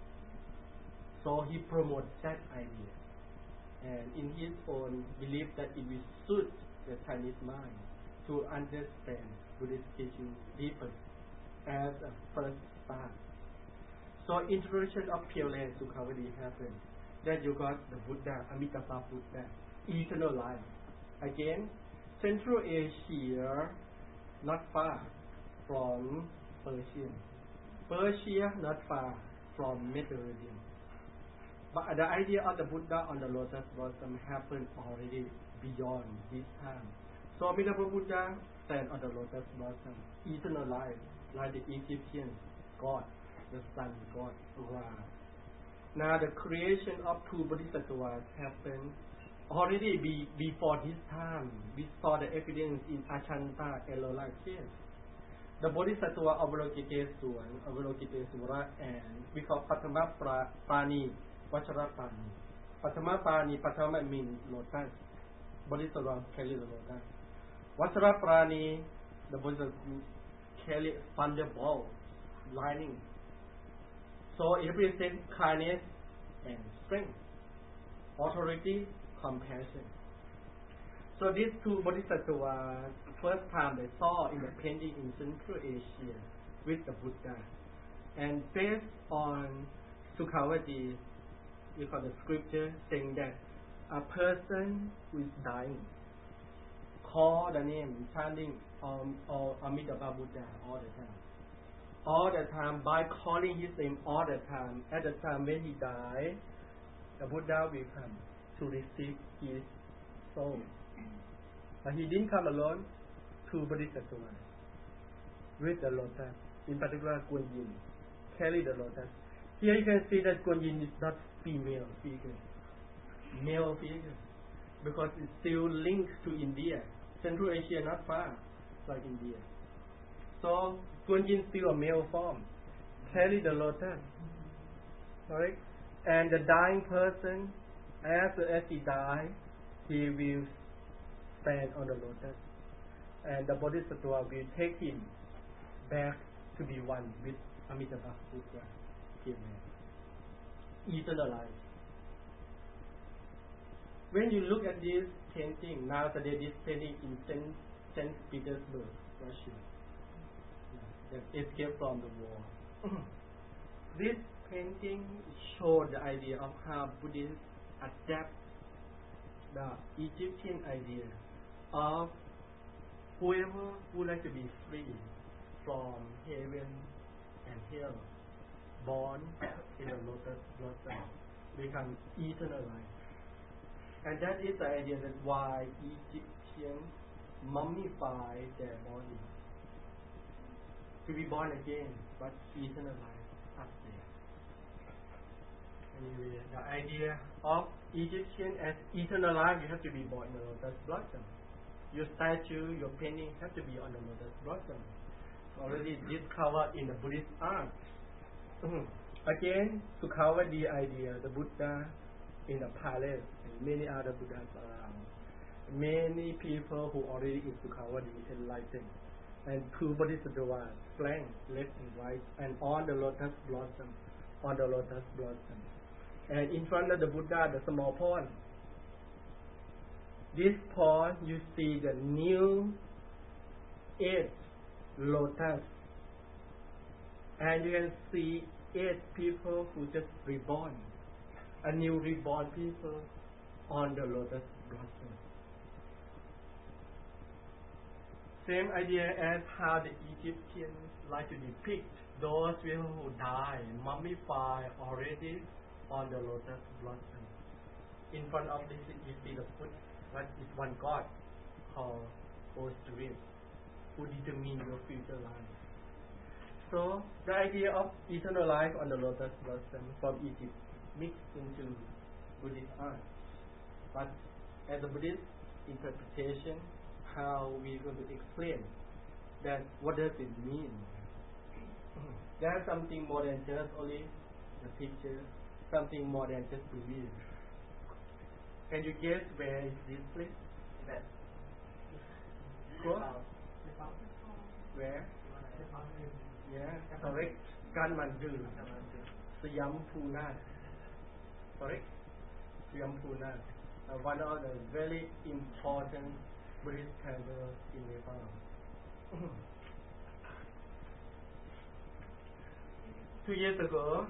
So he promotes that idea, and in his own belief that it will suit the Chinese mind to understand Buddhist teaching deeper as a first start. So introduction of Pure Land, Sukhavati happened. Then you got the Buddha, Amitabha Buddha, eternal life. Again, Central Asia, not far from Persia. Persia, not far from Mediterranean. But the idea of the Buddha on the lotus blossom happened already beyond this time. So Amitabha Buddha stand on the lotus blossom, eternal life, like the Egyptian god, the sun god, Ra. Now the creation of two Bodhisattvas happened already before this time. We saw the evidence in Achanta and Lola case. The Bodhisattva Avalokitesvara, and we call Patama Pani, Vajrapani. Patama Pani, Patama means lotus. Bodhisattva carry the lotus. Vajrapani, the Bodhisattva carry thunderbolt, lightning. So it represents kindness and strength, authority, compassion. So these two Bodhisattvas, first time they saw in the painting in Central Asia with the Buddha. And based on Sukhavati, we call the scripture saying that a person who is dying call the name, chanting Amitabha Buddha all the time. All the time, by calling his name all the time, at the time when he died, the Buddha will come to receive his soul. But he didn't come alone, two Bodhisattvas with the lotus, in particular Kuan Yin, carry the lotus. Here you can see that Kuan Yin is not female figure, male figure, because it's still linked to India. Central Asia not far. like India. So Kuan Yin still a male form, carry the lotus, correct? And the dying person, as he dies, he will stand on the lotus, and the Bodhisattva will take him back to be one with Amitabha Buddha. Eternal life. When you look at this painting, nowadays this painting in St. Petersburg, Russia, that escaped from the war. This painting showed the idea of how Buddhists adapt the Egyptian idea of whoever would like to be free from heaven and hell, born in a lotus blossom, become eternal life. And that is the idea that why Egyptians mummify their body to be born again, but eternal life up there. Anyway, the idea of Egyptian as eternal life, you have to be born in a lotus blossom. Your statue, your painting have to be on the lotus blossom. Already discovered in the Buddhist art. Again, to cover the idea, the Buddha in the palace and many other Buddhas around. Many people who already is to cover the enlightened. And two Bodhisattvas flank left and right and on the lotus blossom. On the lotus blossom. And in front of the Buddha, the small pond. This pond, you see the new 8 lotus. And you can see 8 people who just reborn. A new reborn people on the lotus blossom. Same idea as how the Egyptians like to depict those people who die, mummified already on the lotus blossom. In front of this, you see the foot, but it's one god called Osiris, who determines your future life. So the idea of eternal life on the lotus blossom from Egypt mixed into Buddhist art. But as a Buddhist interpretation, how we going to explain that what does it mean? There's something more than just only the picture, something more than just belief. Can you guess where is this place? That. Where? Yeah, correct. Kathmandu. Siam Punat. Correct? Siam Punat. One of the very important Buddhist temples in Nepal. 2 years ago,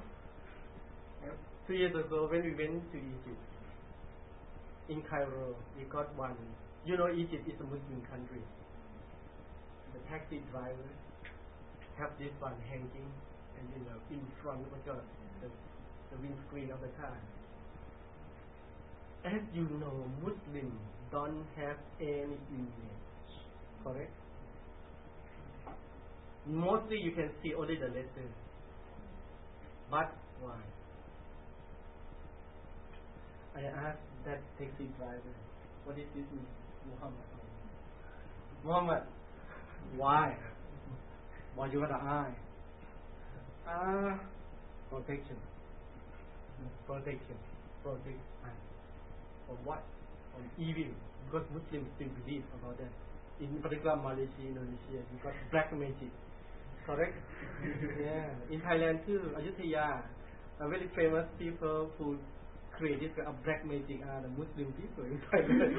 when we went to Egypt, in Cairo, we got one. You know, Egypt is a Muslim country. The taxi driver have this one hanging, and in front of the windscreen of the car. As you know, Muslims don't have any image, correct? Mostly you can see only the letters. But why? I asked that taxi driver, what is this Muhammad? Muhammad, why? Why you got an eye? Protection. Protect eye. From what? From evil. Because Muslims still believe about that. In particular Malaysia, Indonesia, you got black magic. Correct? Yeah. In Thailand too, Ayutthaya, a very famous people who create this kind of black magic are the Muslim people in Thailand.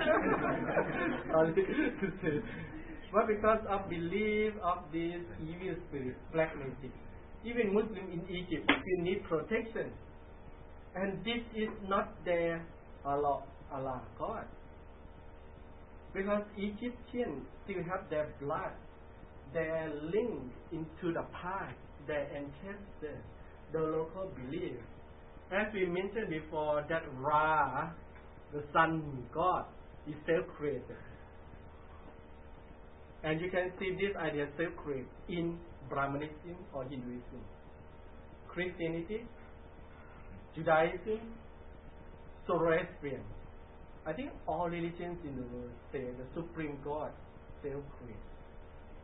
But because of belief of this evil spirit, black magic, even Muslims in Egypt still need protection. And this is not their Allah God. Because Egyptians still have their blood, their link into the past, their ancestors, the local belief. As we mentioned before, that Ra, the sun god, is self-created. And you can see this idea self-created in Brahmanism or Hinduism, Christianity, Judaism, Zoroastrian. I think all religions in the world say the supreme God self-created.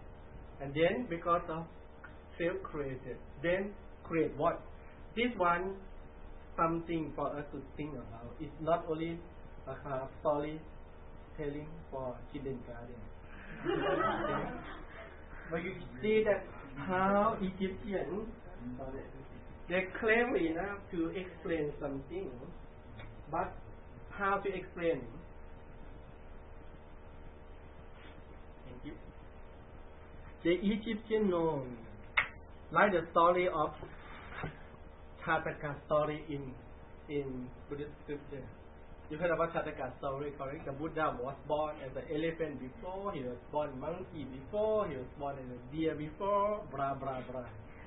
and then because of self-created, then create what? This one, something for us to think about. It's not only a kind of storytelling for kindergarten. Okay? But you see that how Egyptians, they're clever enough to explain something, but how to explain? Thank you. The Egyptian know, like the story of Jataka story in Buddhist scripture. You heard about Jataka story, correct? The Buddha was born as an elephant before, he was born monkey before, he was born as a deer before, blah blah blah.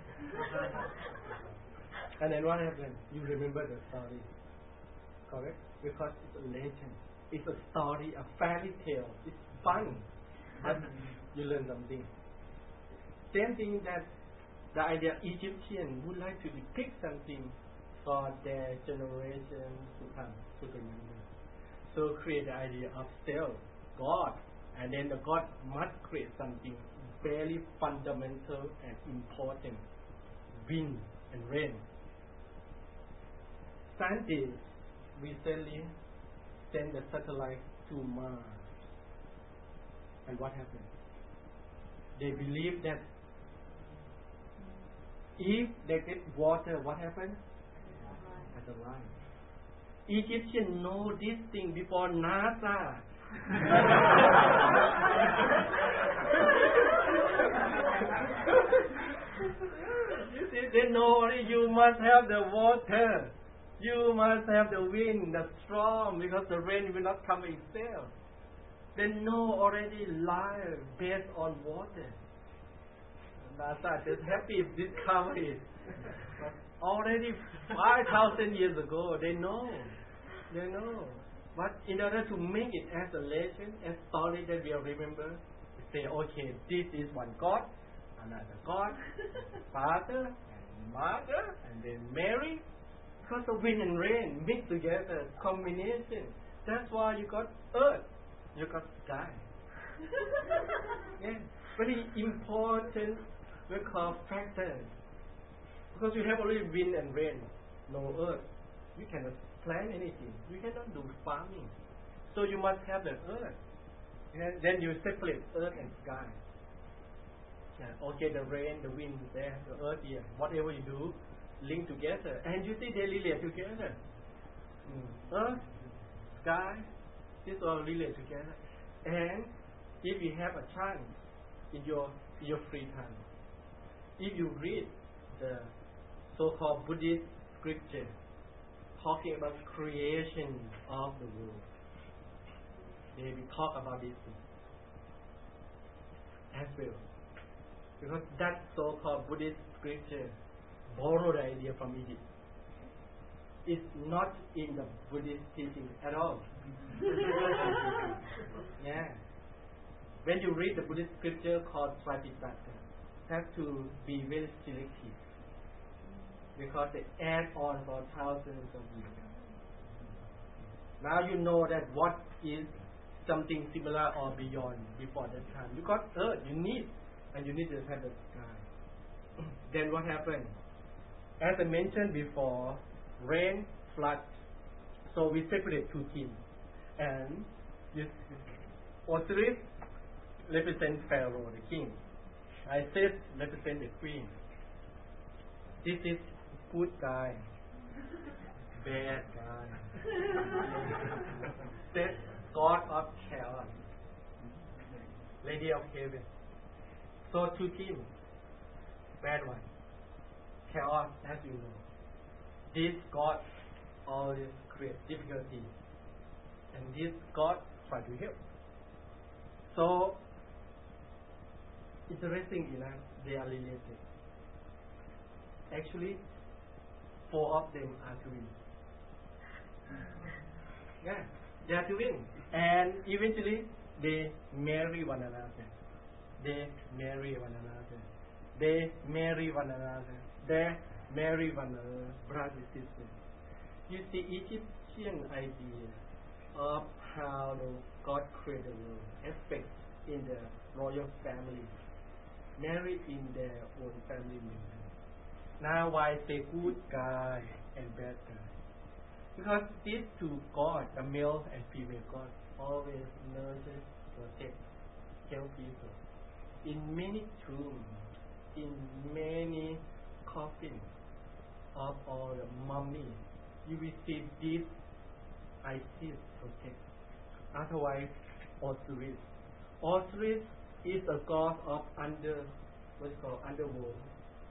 And then what happened? You remember the story, correct? Because it's a legend, it's a story, a fairy tale. It's fun, but you learn something. Same thing that the idea Egyptian would like to depict something for their generation to come to remember. So create the idea of self, God, and then the God must create something very fundamental and important: wind and rain. Scientists recently sent a satellite to Mars, and what happened? They believe that if they get water, what happens? As a line. Egyptians know this thing before NASA. You see, they know you must have the water, you must have the wind, the storm, because the rain will not come itself. They know already life based on water. NASA is happy if discover it. Already 5,000 years ago, they know. But in order to make it as a legend, as story that we remember, say, okay, this is one God, another God, Father and Mother, and then Mary. Because of wind and rain mixed together, combination. That's why you got earth, you got sky. Yeah, very important. We call factors. Because you have only wind and rain, no earth. You cannot plant anything. You cannot do farming. So you must have the earth. And then you separate earth and sky. Yeah, okay, the rain, the wind there, the earth here. Whatever you do, link together. And you see they relate together. Earth, sky, this all relate together. And if you have a chance in your free time, if you read the so-called Buddhist scripture talking about creation of the world, they will talk about this as well. Because that so-called Buddhist scripture borrowed the idea from Egypt. It's not in the Buddhist teaching at all. Yeah. When you read the Buddhist scripture called Tripitaka, have to be very selective, because they add on for thousands of years. Now you know that what is something similar or beyond before that time. You got earth, you need, and you need to have the sky. Then what happened? As I mentioned before, rain, flood. So we separate two teams, and Osiris represents Pharaoh, the king. Isis represents the queen. This is good guy, bad guy. Set, God of chaos, Lady of heaven. So two teams, bad one, chaos, as you know. This God always creates difficulty, and this God try to help. So interesting enough, they are related. Actually, 4 of them are twins. Yeah, they are twins, and eventually they marry one another. They marry one another. They marry one another. They marry one another, brother sister. You see, Egyptian idea of how God created the world affects in the royal family. married in their own family member. Now why say good guy and bad guy? Because these two gods, the male and female gods, always nurture, protect, help people. In many tombs, in many coffins of all the mummies, you will see this Isis protect. Otherwise, Osiris. Osiris is a god of underworld.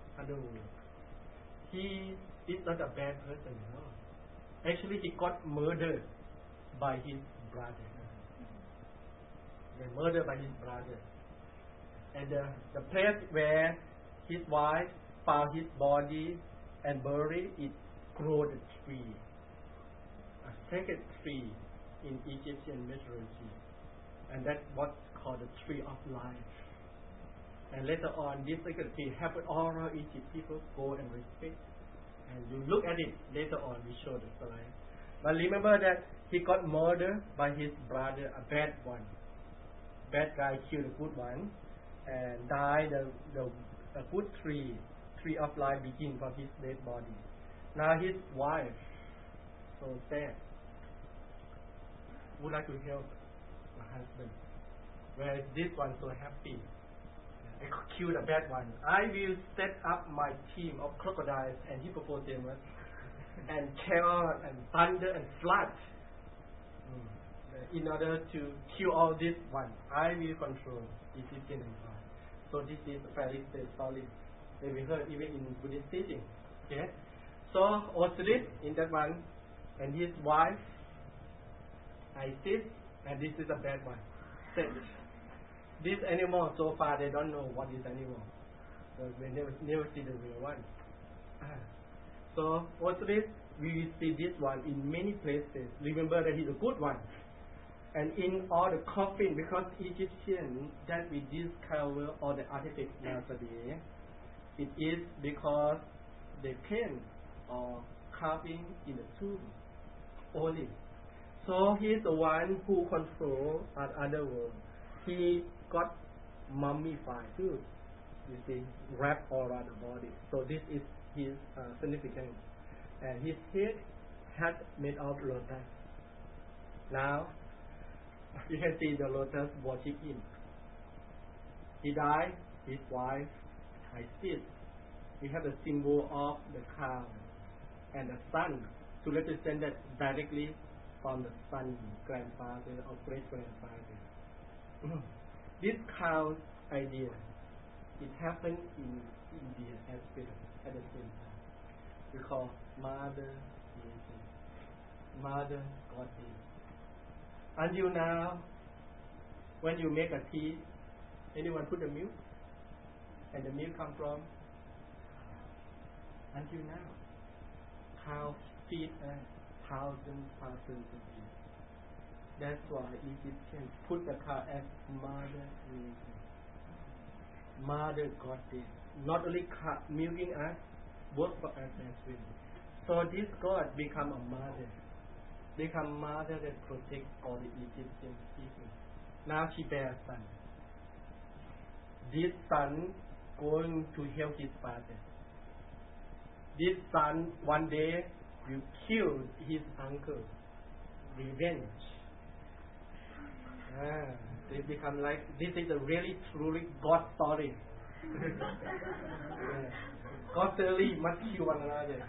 He is not a bad person, no. Actually, he got murdered by his brother. Murdered by his brother. And the place where his wife found his body and buried it grew the tree, a sacred tree in Egyptian mythology, and that's what's called the tree of life. And later on, this sacred tree helped all around Egypt people go and respect. And you look at it later on, we show the slide. But remember that he got murdered by his brother, a bad one. Bad guy killed a good one, and died a good tree of life begin from his dead body. Now his wife, so sad, would like to help my husband, whereas this one so happy. I killed a bad one. I will set up my team of crocodiles and hippopotamus and chaos and thunder and flood in order to kill all this one. I will control Egyptian empire. So this is a fairy tale story that we heard even in Buddhist teaching. Okay? So Osiris in that one, and his wife Isis, and this is a bad one. Set. This animal so far they don't know what is animal. So they never see the real one. So Osiris, we see this one in many places. Remember that he's a good one. And in all the coffin, because Egyptian that we discover all the artifacts nowadays, it is because they paint or carving in the tomb only. So he is the one who controls other world. He got mummified too. You see, wrapped all around the body. So this is his significance. And his head made of lotus. Now, you can see the lotus watching him. He died, his wife, Isis. We have the symbol of the cow and the sun to represent that directly from the sun, grandfather or great grandfather. This cow idea, it happened in India as well at the same time. We call Mother Nature, Mother Goddess. Until now, when you make a tea, anyone put the milk, and the milk come from. Until now, cows feed us thousands of years. That's why Egyptians put the cow as Mother Nature, Mother Goddess. Not only milking us, work for us as well. So this God become a mother. Become mother that protects all the Egyptian people. Now she bears a son. This son going to help his father. This son one day will kill his uncle. Revenge. They become like, this is a really truly God story. God really must kill one another.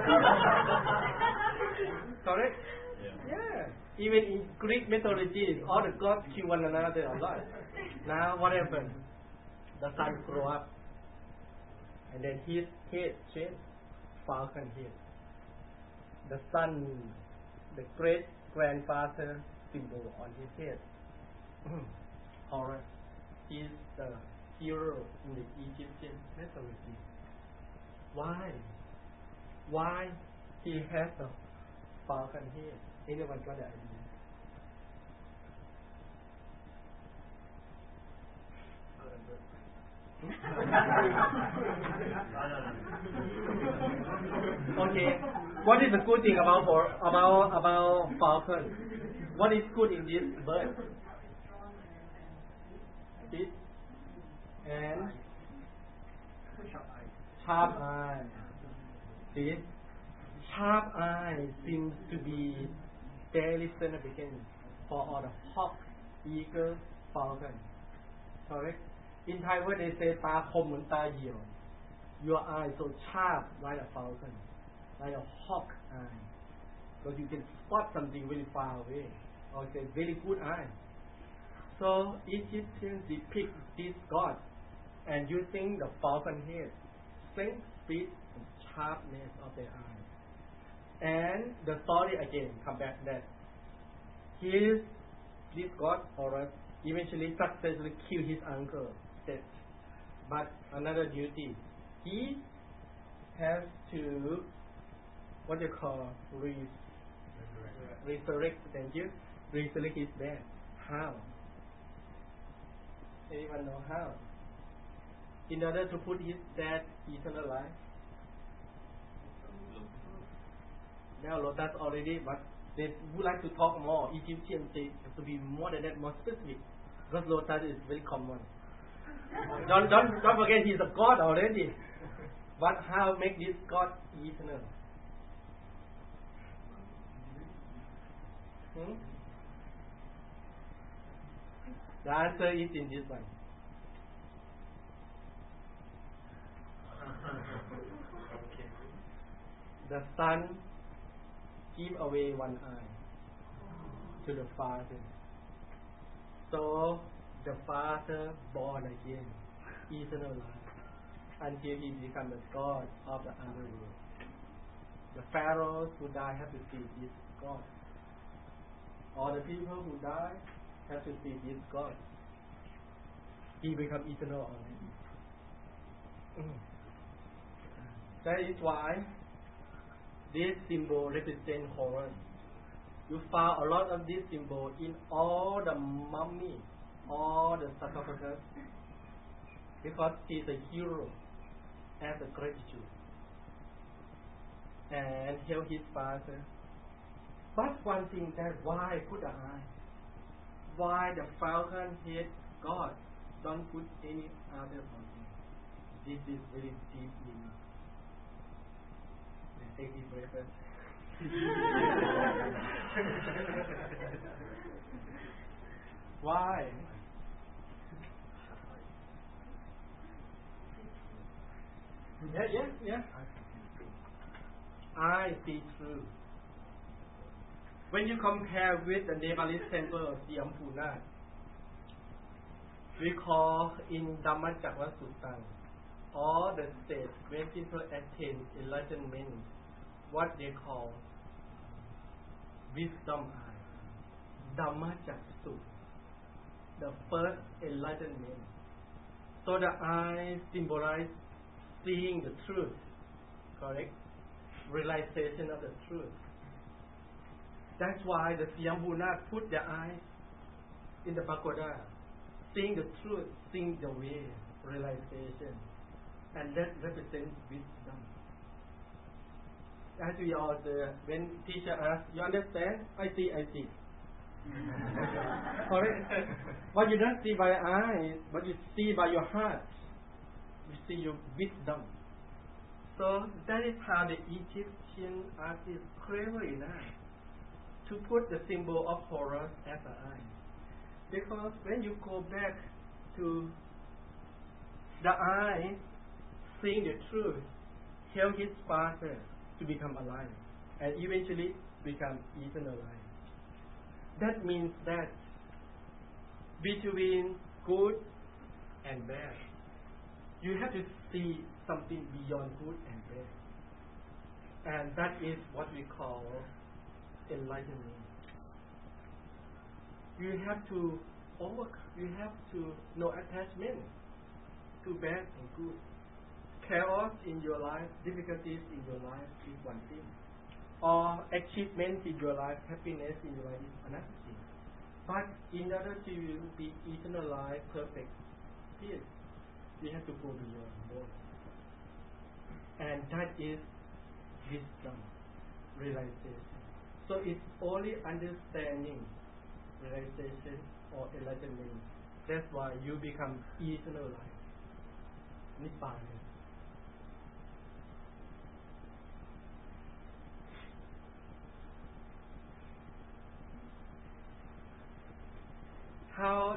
Correct? Yeah. Even in Greek mythology, all the gods kill one another a lot. Now what happened? The son grew up, and then his head changed, falcon head. The son, the great grandfather symbol on his head. Horus is the hero in the Egyptian mythology. Why? Why he has a falcon head? Anyone got the idea? Okay. What is the good thing about falcon? What is good in this bird? Speed and Sharp eye. See? Sharp eye seems to be very significant for all the hawk, eagle, falcon. Correct? In Thai word they say ตาคมเหมือนตาเหยี่ยว Your eye so sharp like a falcon, like a hawk eye. Because you can spot something very far away. Or say very good eye. So Egyptians depict this god and using the falcon head, strength, speed, and sharpness of their eye. And the story again come back that this god Horus eventually successfully killed his uncle Set. But another duty, he has to what you call resurrect. Thank you. Resurrect his dead. How? Anyone know how? In order to put his dead eternal life. Now Lotus already, but they would like to talk more. Egyptians say have to be more than that, more specific. Because Lotus is very common. don't forget he's a god already. But how make this god eternal? The answer is in this one. The son give away one eye to the father. So the father born again, eternal life, until he become the god of the underworld. The pharaohs who die have to see this god. All the people who die have to see this God. He become eternal already. That is why this symbol represents Horus. You found a lot of this symbol in all the mummy, all the sarcophagus, because he is a hero as a gratitude and help his father. But one thing that why put the eye? Why the falcon head God don't put any other something? This is very deep meaning. Let's take deep breath. Why? Yeah. I see through. When you compare with the Nepalese temple of Siam Punat, we call in Dhammacakra Sutta, all the states where people attain enlightenment, what they call wisdom eye, Dhammacakra, the first enlightenment. So the eye symbolizes seeing the truth, correct? Realization of the truth. That's why the Siam Punat put their eyes in the pagoda, seeing the truth, seeing the way, realization, and that represents wisdom. As we all say, when teacher asks, you understand? I see. Correct? What you don't see by eyes, but you see by your heart. You see your wisdom. So that is how the Egyptian artists clever enough to put the symbol of Horus as an eye. Because when you go back to the eye, seeing the truth, help his father to become alive and eventually become eternal life. That means that between good and bad, you have to see something beyond good and bad. And that is what we call enlightenment. You have to know attachment to bad and good. Chaos in your life, difficulties in your life is one thing. Or achievement in your life, happiness in your life is another thing. But in order to be eternal life, perfect peace, you have to go beyond both. And that is wisdom, realization. So it's only understanding, realization or enlightenment. That's why you become eternal life. Nibbana.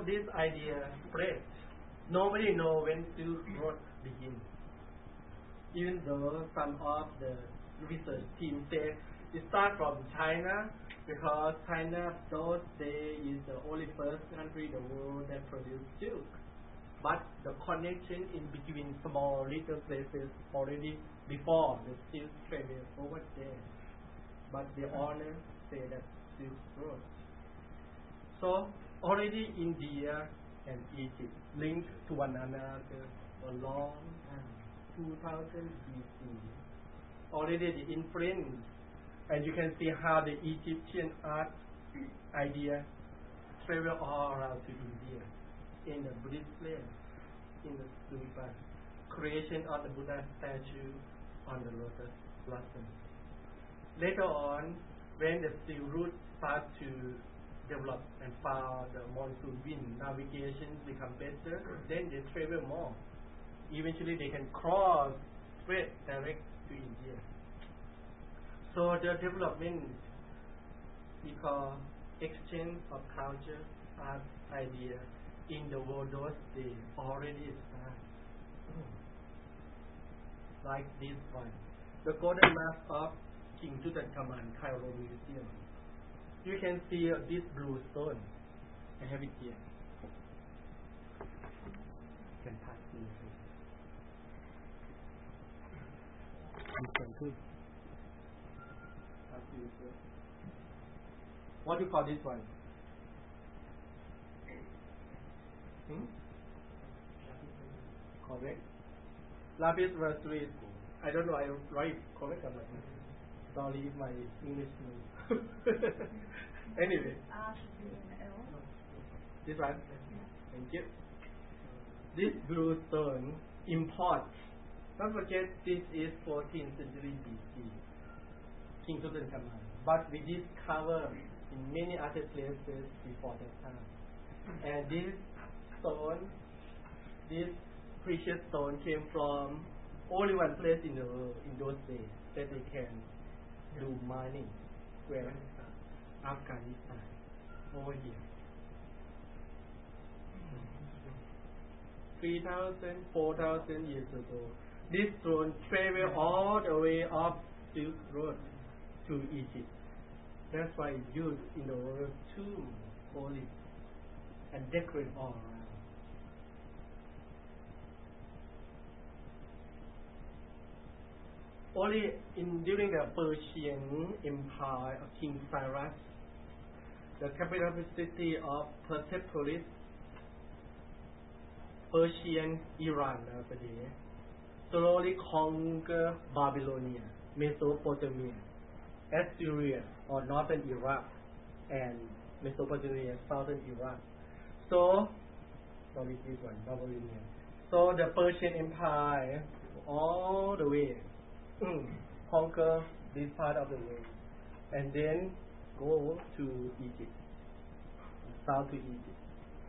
this idea spread. Nobody know when Silk Road begins. Even though some of the research team say it starts from China, because China those days is the only first country in the world that produced silk. But the connection in between small little places already before the silk traveled over there. But the owner say that Silk Road. So already India and Egypt linked to one another for a long time, 2000 BC. Already the influence, and you can see how the Egyptian art idea travel all around to India. In the Buddhist place, in the stupa, creation of the Buddha statue on the lotus blossom. Later on, when the Silk Route started to develop and found the monsoon wind, navigation become better, then they travel more. Eventually they can cross straight direct to India. So the development we call exchange of culture, art, idea in the world those days already started. Like this one, the golden mask of King Tutankhamun, Cairo Museum. You can see this blue stone. I have it here. You can touch this. You can too. What do you call this one? Correct. Lapis lazuli. I don't know. I write correct or not. Sorry if my English is anyway. This one? Thank you. This blue stone import. Don't forget this is 14th century BC. King Tutankhamun. But we discover in many other places before that time. And this stone, this precious stone came from only one place in the world in those days that they can do mining. Where? Afghanistan. Over here. 3,000, 4,000 years ago. This stone traveled all the way up Silk Road to Egypt. That's why it's used in the world too, holy and decorate all around. Only during the Persian Empire of King Cyrus, the capital city of Persepolis, Persian Iran nowadays, slowly conquer Babylonia, Mesopotamia, Assyria or northern Iraq, and Mesopotamia, southern Iraq. So, sorry, this one, Babylonia. So the Persian Empire all the way conquer this part of the world, and then go to Egypt, south to Egypt,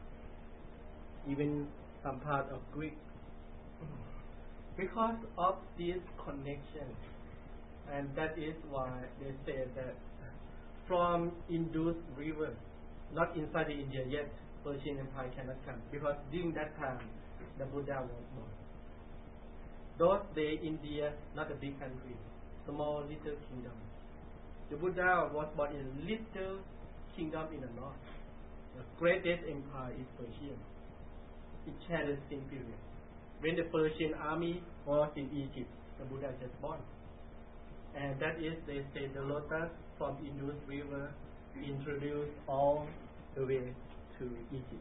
even some part of Greek. Because of this connection, and that is why they say that from Indus River, not inside the India yet, Persian Empire cannot come, because during that time the Buddha was born. Those days India not a big country, small little kingdom. The Buddha was born in a little kingdom in the north. The greatest empire is Persian. It had the same period. When the Persian army was in Egypt, the Buddha just born. And that is, they say, the lotus from Indus River introduced all the way to Egypt.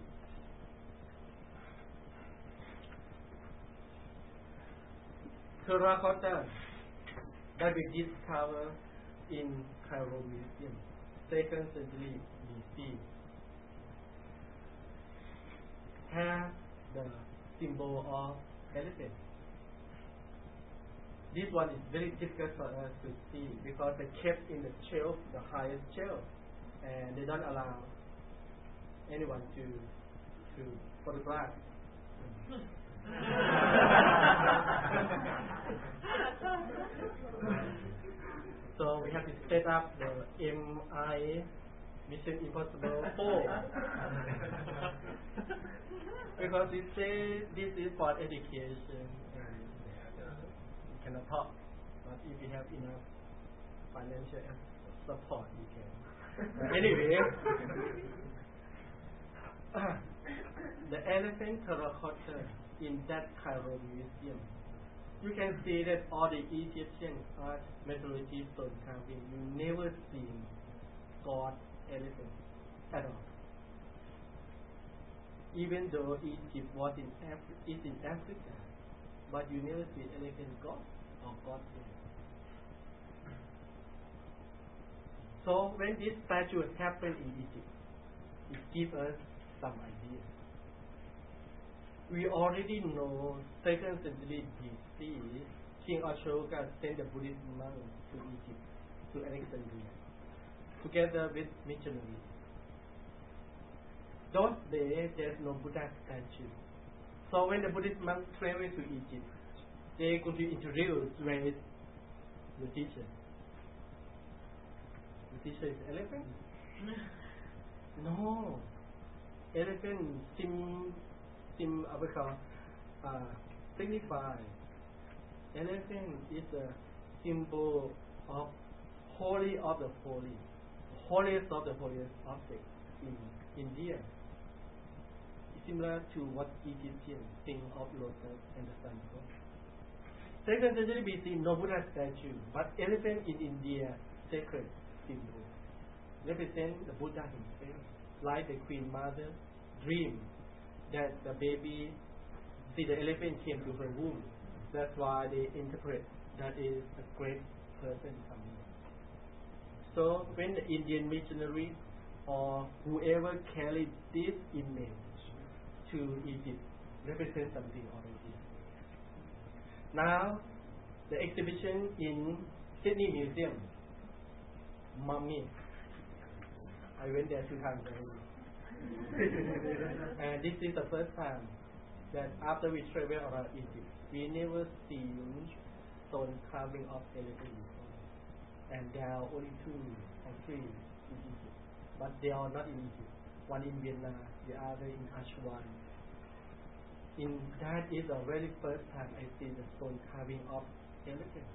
Terracotta that we discover in Cairo Museum, 2nd century BC, have the symbol of elephant. This one is very difficult for us to see because they kept in the shelf, the highest shelf, and they don't allow anyone to photograph. So we have to set up the MI Mission Impossible 4. Because we say this is for education and you cannot talk. But if you have enough financial support, you can. Anyway, the elephant terracotta in that Cairo museum, you can see that all the Egyptian art, mythology, stone carving, you never seen God elephant at all. Even though Egypt was is in Africa, but you never see elephant God or God here. So when this statue happened in Egypt, it gives us some idea. We already know 2nd century BC, King Ashoka sent the Buddhist monks to Egypt, to Alexandria, together with missionaries. Those days there's no Buddha statue. So when the Buddhist monks travel to Egypt, they could be introduced with the teacher. The teacher is elephant? No. Elephant signify. Elephant is a symbol of holy of the holy, holiest of the holiest object in India. Similar to what Egyptians think of lotus and the sun god. 2nd century BC, no Buddha statue, but elephant in India, sacred symbol, represent the Buddha himself, like the Queen Mother dream that the baby see the elephant came to her womb. That's why they interpret that is a great person coming. So when the Indian missionary or whoever carried this image to Egypt, represent something already. Now, the exhibition in Sydney Museum, Mummy. I went there 2 times already. And this is the first time that after we travel around Egypt, we never seen stone carving of elephant before. And there are only 2 or 3 in Egypt, but they are not in Egypt. One in Vienna, the other in Aswan. That is the very first time I see the stone carving of elephant.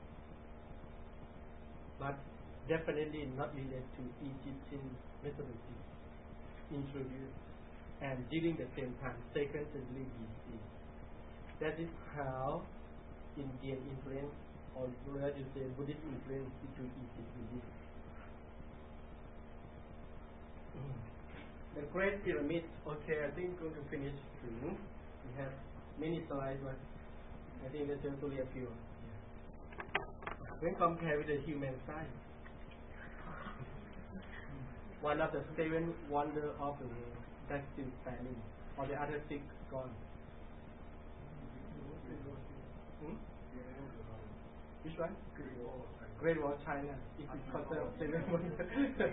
But definitely not related to Egyptian mythology introduced, and during the same time, 2nd century BC. That is how Indian influence, or where you say Buddhist influence into Egypt with this. The Great Pyramid. Okay, I think we're going to finish soon. We have many slides, but I think there's just only a few. When compared with the human size, one of the 7 wonders of the world that's still standing, or the other 6 gone. Which one? Great Wall of China. If it's considered 7 wonders.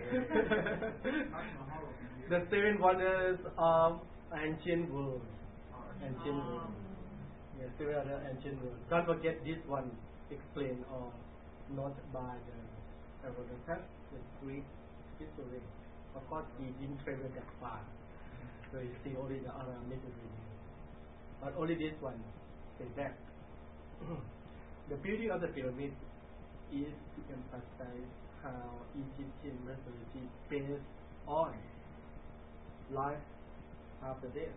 The 7 wonders of ancient world. Ancient world. Yes, 7 other ancient world. Don't forget this one explained or not by the Herodotus, the Greek history. Of course, he didn't travel that far, so you see only the other Mediterranean. But only this one say that. The beauty of the pyramid is to emphasize how Egyptian mythology based on life after death.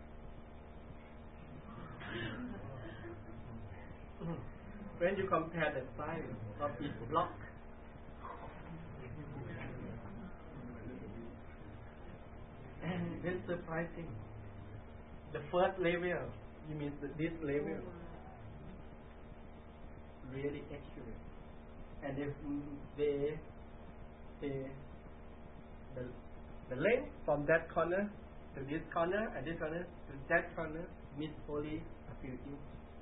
When you compare the size of each block, and it's surprising. The first level, you mean this level, really accurate. And if they the length from that corner to this corner and this corner to that corner means only a few inches.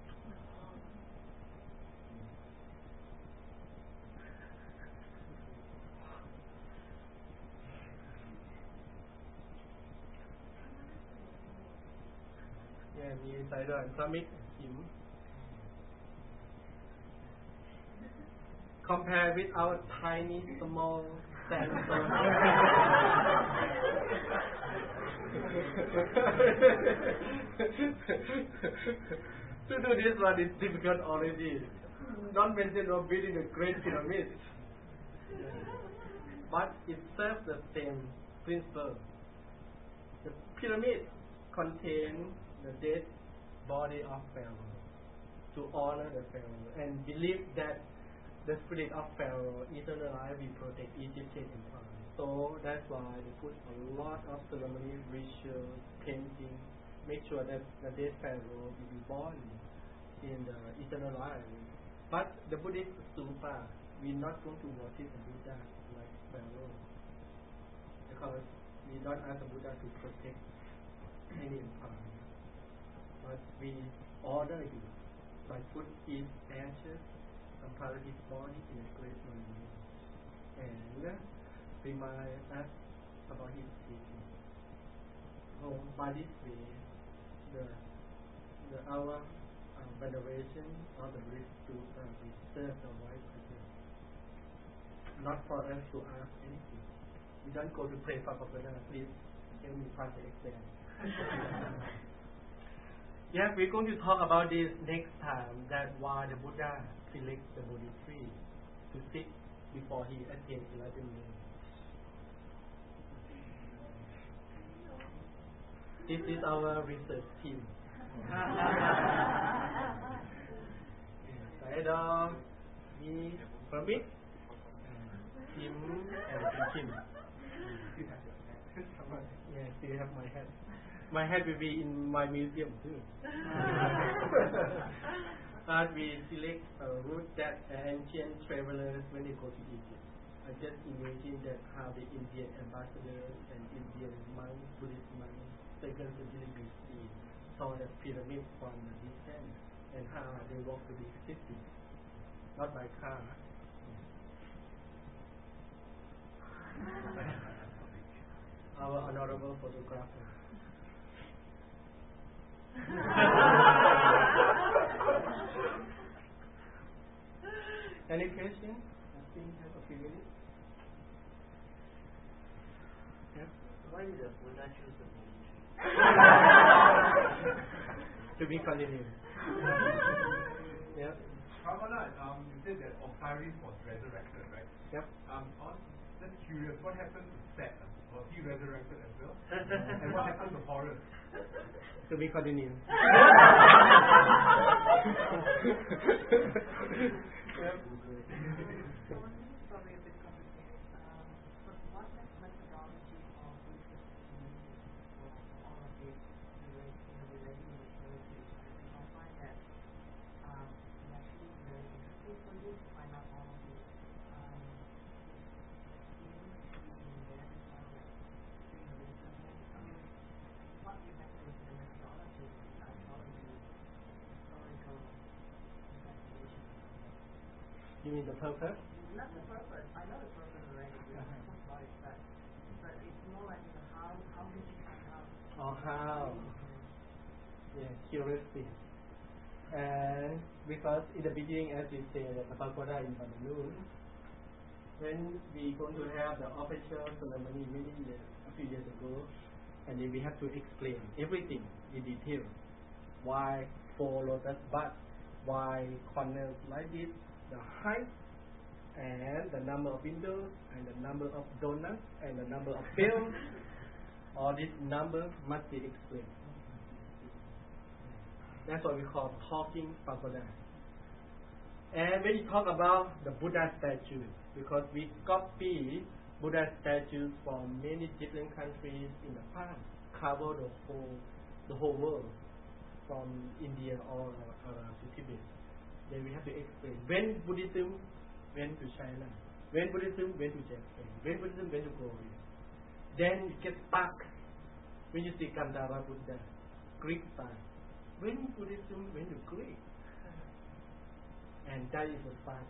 Yeah, มีไซด์ด้วยซัมมิตหิม Compare with our tiny small sandstone. To do this one is difficult already. Don't mention of building a great pyramid. But it serves the same principle. The pyramid contains the dead body of Pharaoh to honor the Pharaoh and believe that the spirit of Pharaoh eternal life will protect Egyptian empire. So that's why they put a lot of ceremony, rituals, painting, make sure that the dead Pharaoh will be born in the eternal life. But the Buddhist stupa, we're not going to worship the Buddha like Pharaoh, because we don't ask the Buddha to protect any empire. But we honor him by put his ashes, some part of his body in a great monument, and remind us about his teaching. So by this way, our veneration of the Buddhist stupa will serve the wise person, not for us to ask anything. We don't go to pray for Buddha, please help me pass the exam. Yeah, we're going to talk about this next time, that why the Buddha select the Bodhi tree to sit before he attained enlightenment. This is our research team. Saya me, Permit, Kim, and Kim. Yeah, still have my hat. My hat will be in my museum too. But we select a route that ancient travelers when they go to Egypt. I just imagine that how the Indian ambassadors and Indian monks, Buddhist monks, second century BC saw the pyramid from a distance and how they walk to the city, not by car. Our honorable photographer. Any question? I think we have a few minutes. Yeah. Why did the Buddha choose the Bodhi tree? To be continued. Yeah. Ramana, you said that Osiris was resurrected, right? Yep. I was just curious, what happened to Set? Was he resurrected as well? And what happened to Horus? To be continued. Yep. Probably a bit complicated. But what methodology of research for all of this relating with heritage? Because I find that actually very interesting for you to find out all of this. What exactly is the methodology? I told you historical investigation. You mean the purpose? Not the purpose. I know the purpose already. We talked about it, but it's more like how did you find out? Or how? Yeah, curiosity. And because in the beginning, as you say, that the pagoda is on the moon, when we going to have the official ceremony a few years ago, and then we have to explain everything in detail. Why 4 lotus buds? Why corners like this? The height and the number of windows and the number of donuts and the number of bells. All these numbers must be explained. That's what we call talking pagoda. And when you talk about the Buddha statues, because we copy Buddha statues from many different countries in the past, cover the whole world, from India all to Tibet. Then we have to explain when Buddhism went to China, when Buddhism went to Japan, when Buddhism went to Korea. Then you get stuck when you see Gandhara Buddha, Greek style. When Buddhism went to Greece, and that is a fact.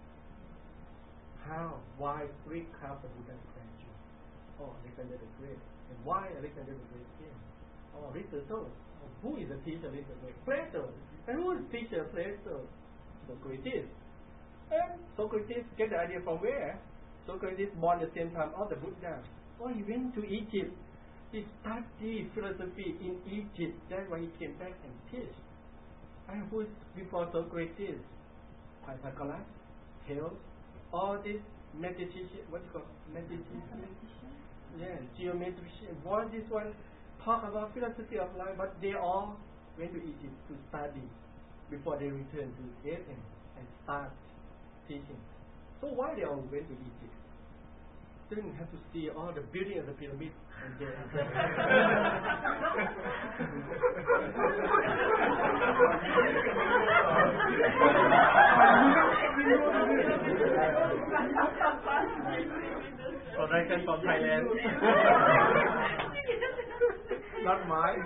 How? Why Greek have the Buddha statue? Oh, Alexander the Great. And why Alexander the Great came? Oh, Aristotle. Oh, who is the teacher of Aristotle? Plato. And who is the teacher of Plato? Socrates. And Socrates get the idea from where? Socrates born at the same time of the Buddha. So he went to Egypt. He studied philosophy in Egypt. That's why he came back and teach. And who is before Socrates? Pythagoras, Thales, all these mathematicians, what you call mathematicians? Yeah, geometricians. What this one talk about philosophy of life, but they all went to Egypt to study before they returned to Athens and start teaching. So why they all went to Egypt? Didn't have to see all the building of the pyramid and then correction from Thailand. Not mine.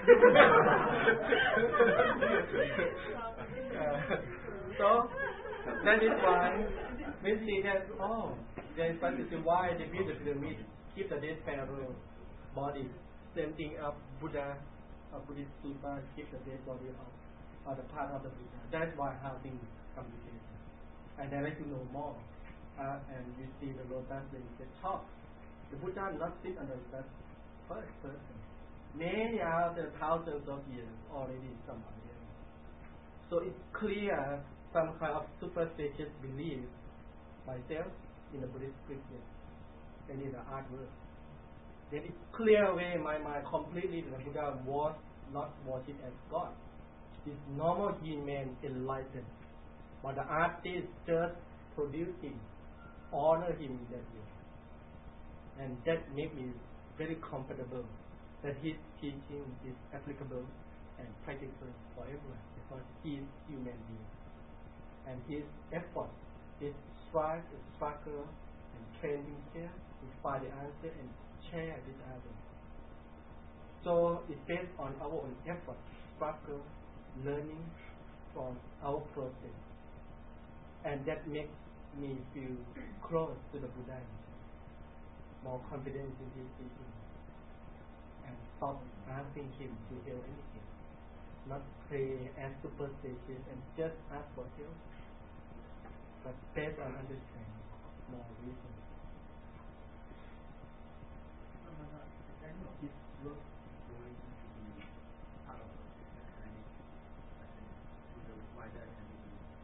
So that is why we see that there is practically why they build the pyramid, keep the dead pharaoh body. Same thing of Buddha, of Buddhist stupa, keep the dead body of the part of the Buddha. That's why how things complicated. And I like to know more. And you see the lotus when it gets top. The Buddha not sit on the lotus first person. Many other thousands of years already somebody else. So it's clear some kind of superstitious belief myself in the Buddhist scripture and in the artwork. Then it's clear away in my mind completely that the Buddha was not worshipped as God. It's normal human enlightened. But the artist just produced him, honor him in that way. And that made me very comfortable that his teaching is applicable and practical for everyone because he is human being. And his effort, his strive, his struggle, and train himself to find the answer and share with others. So it's based on our own effort, struggle, learning from our process. And that makes me feel close to the Buddha, more confidence in his teaching, and stop asking him to help anything. Not pray as superstitious and just ask for help, but based on understanding, more reason. His work going to be part of the academic to the wider academic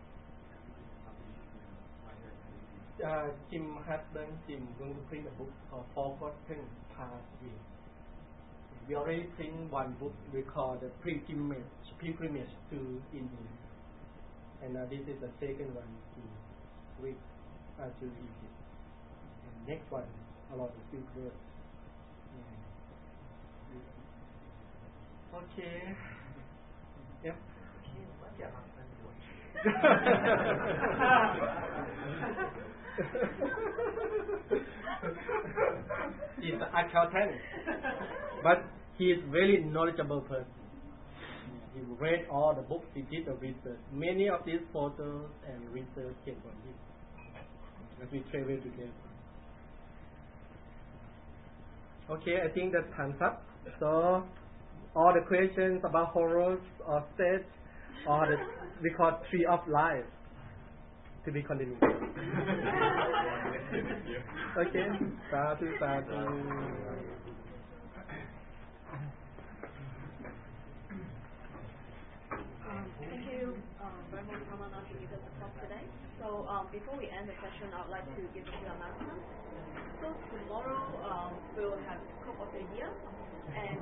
Jim Husband, Jim going to print a book called Forgotten Pathway. We already print one book we call the Pilgrimage to India, and this is the second one to read to Egypt. And next one about the Silk Road. Yeah. Okay. Yep. What's your husband doing? He's an accountant, but he is very knowledgeable person. He read all the books, he did the research. Many of these photos and research came from him as we travel together. Okay, I think that time's up. So all the questions about horrors or states or the we call tree of life to be continued. Okay, sadhu, sadhu. Thank you very much, Ramana, to give us the talk today. So before we end the session, I would like to give a few announcements. So tomorrow we'll have Cook of the Year, and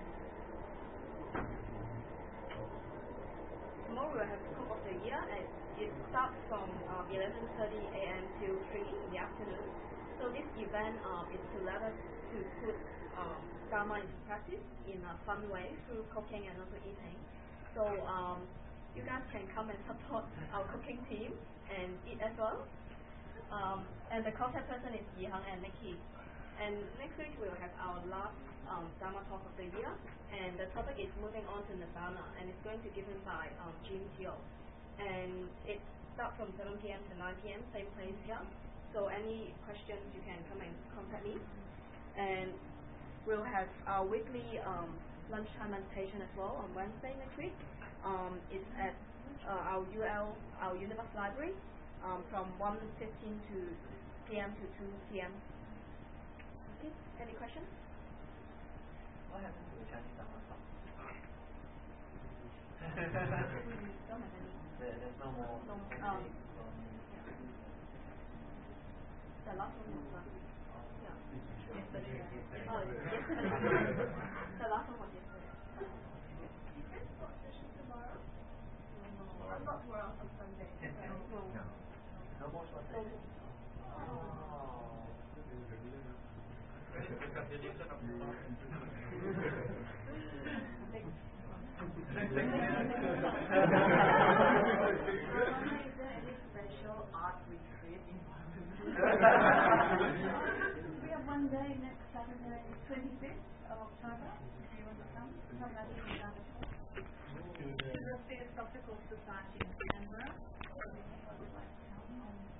it starts from 11:30 a.m. till 3 in the afternoon. So this event is to let us to put Dharma into practice in a fun way through cooking and also eating. So you guys can come and support our cooking team and eat as well. And the contact person is Yi Hang and Nikki. And next week we will have our last Dharma talk of the year, and the topic is moving on to Nirvana, and it's going to be given by Jim Teo. And it starts from 7 p.m. to 9 p.m. same place here. So any questions you can come and contact me. And we'll have our weekly lunchtime meditation as well on Wednesday next week. It's at our Universe Library, from 1:15 p.m. to 2 p.m. Okay, any questions? What happened to the Chinese Dharma talk? Don't have any. There's no more. No. The last one was yesterday. Oh, yesterday. The last one was yesterday. Is there sport session tomorrow? No. Not tomorrow, on Sunday. No. No more short No. Oh. Is there any special art retreat in We have one day next Saturday, 25th of October, if you want to come. Come out to the Theosophical Society in Canberra. If you would like to come.